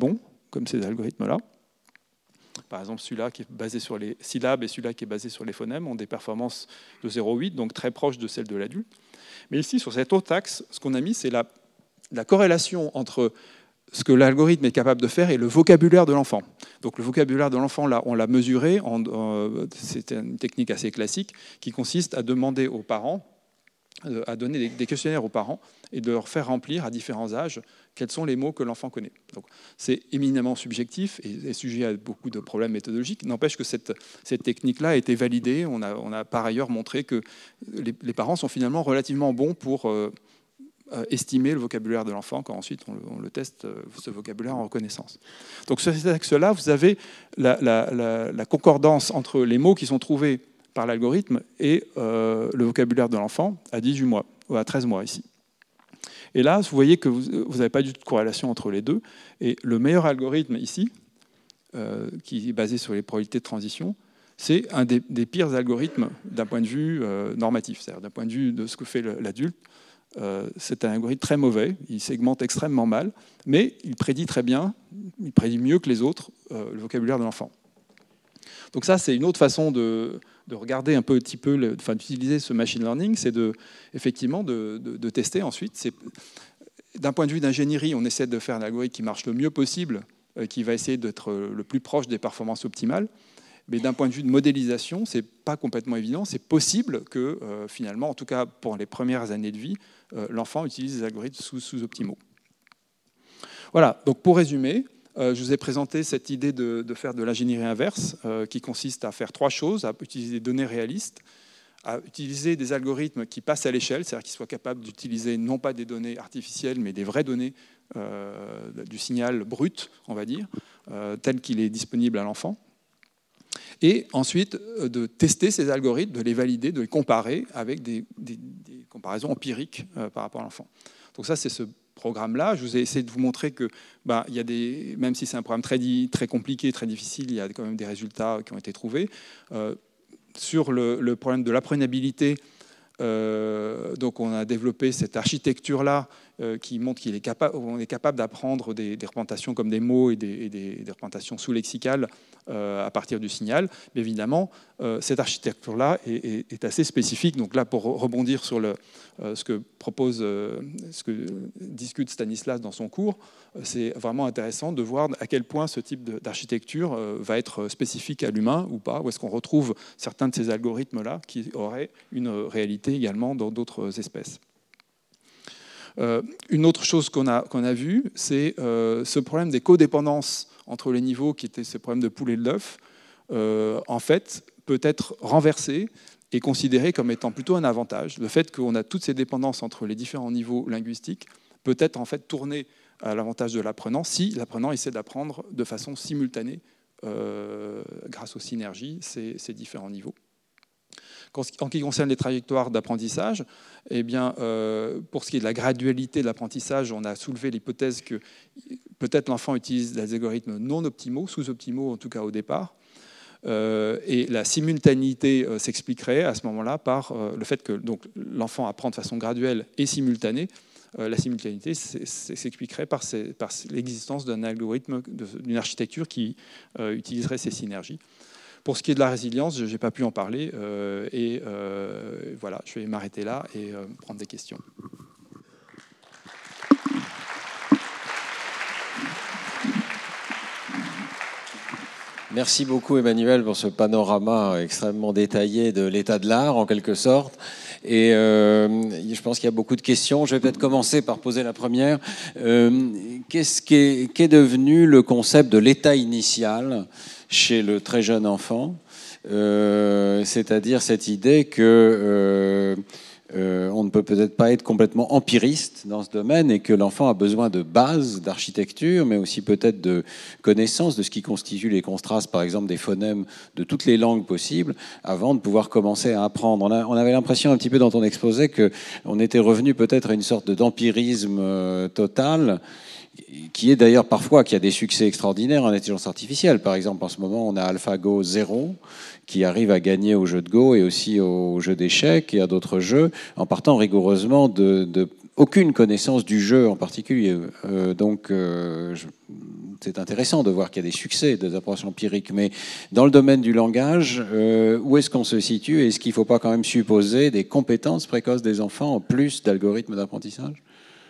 comme ces algorithmes-là. Par exemple, celui-là qui est basé sur les syllabes et celui-là qui est basé sur les phonèmes ont des performances de zéro virgule huit, donc très proches de celles de l'adulte. Mais ici, sur cet autre axe, ce qu'on a mis, c'est la, la corrélation entre ce que l'algorithme est capable de faire et le vocabulaire de l'enfant. Donc le vocabulaire de l'enfant, là, on l'a mesuré, en, euh, c'est une technique assez classique, qui consiste à demander aux parents, euh, à donner des, des questionnaires aux parents et de leur faire remplir à différents âges quels sont les mots que l'enfant connaît. Donc c'est éminemment subjectif et, et sujet à beaucoup de problèmes méthodologiques. N'empêche que cette, cette technique-là a été validée. On a, on a par ailleurs montré que les, les parents sont finalement relativement bons pour euh, estimer le vocabulaire de l'enfant quand ensuite on le, on le teste, ce vocabulaire en reconnaissance. Donc sur cet axe-là, vous avez la, la, la, la concordance entre les mots qui sont trouvés par l'algorithme et euh, le vocabulaire de l'enfant à dix-huit mois, ou à treize mois ici. Et là, vous voyez que vous n'avez pas du tout de corrélation entre les deux. Et le meilleur algorithme ici, euh, qui est basé sur les probabilités de transition, c'est un des, des pires algorithmes d'un point de vue euh, normatif, c'est-à-dire d'un point de vue de ce que fait l'adulte. Euh, c'est un algorithme très mauvais, il segmente extrêmement mal, mais il prédit très bien, il prédit mieux que les autres euh, le vocabulaire de l'enfant. Donc ça, c'est une autre façon de, de regarder un petit peu, le, enfin, d'utiliser ce machine learning, c'est de, effectivement de, de, de tester ensuite. C'est, d'un point de vue d'ingénierie, on essaie de faire un algorithme qui marche le mieux possible, euh, qui va essayer d'être le plus proche des performances optimales. Mais d'un point de vue de modélisation, ce n'est pas complètement évident. C'est possible que, euh, finalement, en tout cas pour les premières années de vie, euh, l'enfant utilise des algorithmes sous, sous-optimaux. Voilà, donc pour résumer, euh, je vous ai présenté cette idée de, de faire de l'ingénierie inverse, euh, qui consiste à faire trois choses, à utiliser des données réalistes, à utiliser des algorithmes qui passent à l'échelle, c'est-à-dire qu'ils soient capables d'utiliser non pas des données artificielles, mais des vraies données euh, du signal brut, on va dire, euh, tel qu'il est disponible à l'enfant. Et ensuite, de tester ces algorithmes, de les valider, de les comparer avec des, des, des comparaisons empiriques euh, par rapport à l'enfant. Donc ça, c'est ce programme-là. Je vous ai essayé de vous montrer que, bah, il y a des, même si c'est un programme très, très compliqué, très difficile, il y a quand même des résultats qui ont été trouvés. Euh, sur le, le problème de l'apprenabilité, euh, donc on a développé cette architecture-là euh, qui montre qu'on est, capa est capable d'apprendre des, des représentations comme des mots et des, et des, des représentations sous-lexicales euh, à partir du signal. Mais évidemment, euh, cette architecture-là est, est, est assez spécifique. Donc là, pour rebondir sur le, euh, ce que propose, euh, ce que discute Stanislas dans son cours, euh, c'est vraiment intéressant de voir à quel point ce type d'architecture euh, va être spécifique à l'humain ou pas, ou est-ce qu'on retrouve certains de ces algorithmes-là qui auraient une réalité également dans d'autres espèces. Euh, une autre chose qu'on a, qu'on a vue, c'est euh, ce problème des codépendances entre les niveaux, qui était ce problème de poule et de l'œuf, euh, en fait, peut être renversé et considéré comme étant plutôt un avantage. Le fait qu'on a toutes ces dépendances entre les différents niveaux linguistiques peut être en fait tourné à l'avantage de l'apprenant si l'apprenant essaie d'apprendre de façon simultanée euh, grâce aux synergies ces, ces différents niveaux. En ce qui concerne les trajectoires d'apprentissage, eh bien, euh, pour ce qui est de la gradualité de l'apprentissage, on a soulevé l'hypothèse que peut-être l'enfant utilise des algorithmes non optimaux, sous-optimaux en tout cas au départ, euh, et la simultanéité euh, s'expliquerait à ce moment-là par euh, le fait que l'enfant apprend de façon graduelle et simultanée. Euh, la simultanéité s'expliquerait par, par l'existence d'un algorithme, d'une architecture qui euh, utiliserait ces synergies. Pour ce qui est de la résilience, je n'ai pas pu en parler. Euh, et euh, voilà, je vais m'arrêter là et euh, prendre des questions. Merci beaucoup Emmanuel pour ce panorama extrêmement détaillé de l'état de l'art en quelque sorte. Et euh, je pense qu'il y a beaucoup de questions. Je vais peut-être commencer par poser la première. Euh, qu'est-ce qu'est, qu'est devenu le concept de l'état initial chez le très jeune enfant, euh, c'est-à-dire cette idée que euh, euh, on ne peut peut-être pas être complètement empiriste dans ce domaine et que l'enfant a besoin de bases, d'architecture, mais aussi peut-être de connaissances de ce qui constitue les contrastes, par exemple des phonèmes de toutes les langues possibles, avant de pouvoir commencer à apprendre. On, a, on avait l'impression un petit peu dans ton exposé qu'on était revenu peut-être à une sorte d'empirisme euh, total, qui est d'ailleurs parfois, qui a des succès extraordinaires en intelligence artificielle. Par exemple, en ce moment, on a AlphaGo zéro qui arrive à gagner au jeu de Go et aussi au jeu d'échecs et à d'autres jeux, en partant rigoureusement de, de aucune connaissance du jeu en particulier. Euh, donc, euh, je, c'est intéressant de voir qu'il y a des succès, des approches empiriques, mais dans le domaine du langage, euh, où est-ce qu'on se situe? Est-ce qu'il ne faut pas quand même supposer des compétences précoces des enfants en plus d'algorithmes d'apprentissage?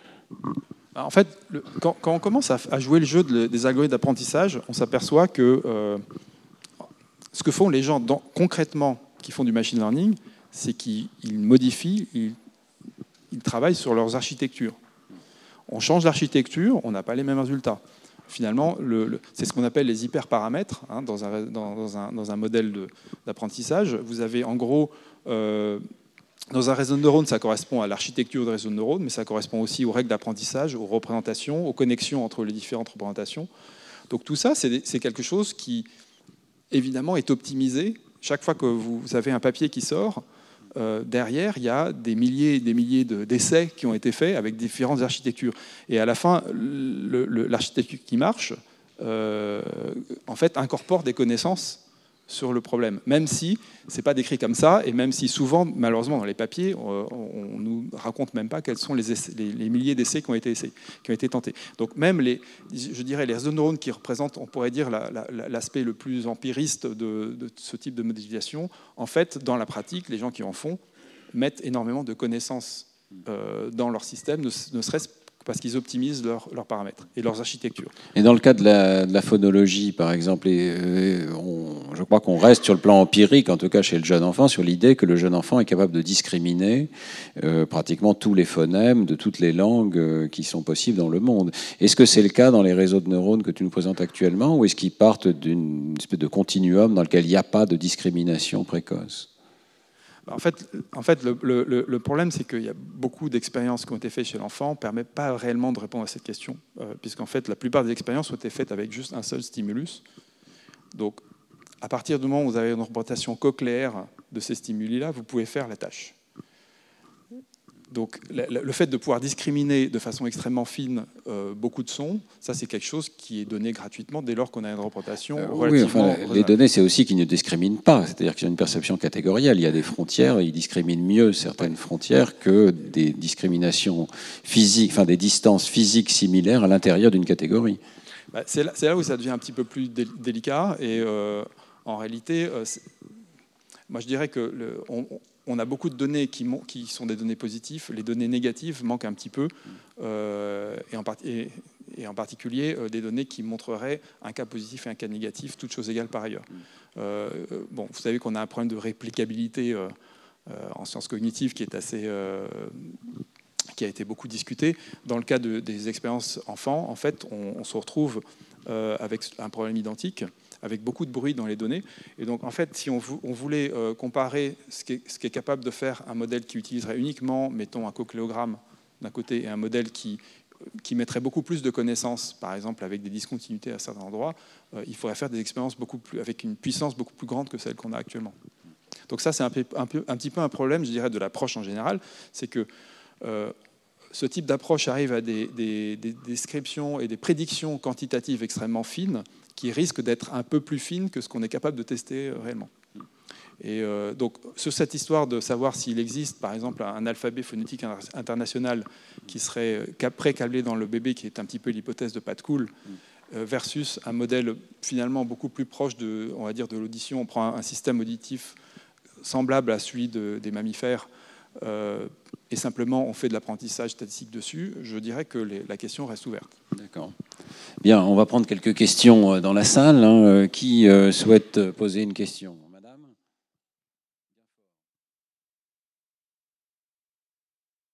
En fait, le, quand, quand on commence à, à jouer le jeu de, des algorithmes d'apprentissage, on s'aperçoit que euh, ce que font les gens dans, concrètement qui font du machine learning, c'est qu'ils modifient, ils, ils travaillent sur leurs architectures. On change l'architecture, on n'a pas les mêmes résultats. Finalement, le, le, c'est ce qu'on appelle les hyperparamètres hein, dans, un, dans, dans, un, dans un modèle d'apprentissage. Vous avez en gros, euh, dans un réseau de neurones, ça correspond à l'architecture du réseau de neurones, mais ça correspond aussi aux règles d'apprentissage, aux représentations, aux connexions entre les différentes représentations. Donc tout ça, c'est, c'est quelque chose qui, évidemment, est optimisé. Chaque fois que vous avez un papier qui sort, Euh, derrière, il y a des milliers et des milliers de, d'essais qui ont été faits avec différentes architectures. Et à la fin, le, le, l'architecture qui marche, euh, en fait, incorpore des connaissances sur le problème, même si ce n'est pas décrit comme ça, et même si souvent, malheureusement, dans les papiers, on ne nous raconte même pas quels sont les, essais, les, les milliers d'essais qui ont, été essais, qui ont été tentés. Donc même, les, je dirais, les réseaux de neurones qui représentent, on pourrait dire, la, la, l'aspect le plus empiriste de, de ce type de modélisation, en fait, dans la pratique, les gens qui en font mettent énormément de connaissances euh, dans leur système, ne, ne serait-ce parce qu'ils optimisent leurs, leurs paramètres et leurs architectures. Et dans le cas de la, de la phonologie, par exemple, et, euh, on, je crois qu'on reste sur le plan empirique, en tout cas chez le jeune enfant, sur l'idée que le jeune enfant est capable de discriminer euh, pratiquement tous les phonèmes de toutes les langues euh, qui sont possibles dans le monde. Est-ce que c'est le cas dans les réseaux de neurones que tu nous présentes actuellement, ou est-ce qu'ils partent d'une espèce de continuum dans lequel il n'y a pas de discrimination précoce ? En fait, en fait le, le, le problème, c'est qu'il y a beaucoup d'expériences qui ont été faites chez l'enfant, ne permettent pas réellement de répondre à cette question, euh, puisqu'en fait, la plupart des expériences ont été faites avec juste un seul stimulus. Donc, à partir du moment où vous avez une représentation cochléaire de ces stimuli-là, vous pouvez faire la tâche. Donc, le fait de pouvoir discriminer de façon extrêmement fine euh, beaucoup de sons, ça, c'est quelque chose qui est donné gratuitement dès lors qu'on a une représentation euh, relativement... Oui, enfin, les données, c'est aussi qu'ils ne discriminent pas. C'est-à-dire qu'ils ont une perception catégorielle. Il y a des frontières, et ils discriminent mieux certaines frontières que des discriminations physiques, enfin des distances physiques similaires à l'intérieur d'une catégorie. Bah, c'est, là, c'est là où ça devient un petit peu plus dé- délicat. Et euh, en réalité, euh, moi, je dirais que... Le, on, On a beaucoup de données qui, qui sont des données positives. Les données négatives manquent un petit peu, euh, et, en part, et, et en particulier euh, des données qui montreraient un cas positif et un cas négatif, toutes choses égales par ailleurs. Euh, bon, vous savez qu'on a un problème de réplicabilité euh, euh, en sciences cognitives qui est assez, euh, qui a été beaucoup discuté. Dans le cas de, des expériences enfants, en fait, on, on se retrouve euh, avec un problème identique, avec beaucoup de bruit dans les données. Et donc, en fait, si on, on voulait euh, comparer ce qui, est, ce qui est capable de faire un modèle qui utiliserait uniquement, mettons, un cochléogramme d'un côté et un modèle qui, qui mettrait beaucoup plus de connaissances, par exemple avec des discontinuités à certains endroits, euh, il faudrait faire des expériences beaucoup plus, avec une puissance beaucoup plus grande que celle qu'on a actuellement. Donc ça, c'est un, peu, un, peu, un petit peu un problème, je dirais, de l'approche en général, c'est que euh, ce type d'approche arrive à des, des, des descriptions et des prédictions quantitatives extrêmement fines, qui risque d'être un peu plus fine que ce qu'on est capable de tester réellement. Et euh, donc, sur cette histoire de savoir s'il existe, par exemple, un alphabet phonétique international qui serait pré-câblé dans le bébé, qui est un petit peu l'hypothèse de Pat Cool, euh, versus un modèle finalement beaucoup plus proche de, on va dire, de l'audition. On prend un système auditif semblable à celui de, des mammifères, euh, et simplement on fait de l'apprentissage statistique dessus, je dirais que les, la question reste ouverte. D'accord. Bien, on va prendre quelques questions dans la salle. Hein. Qui souhaite poser une question ?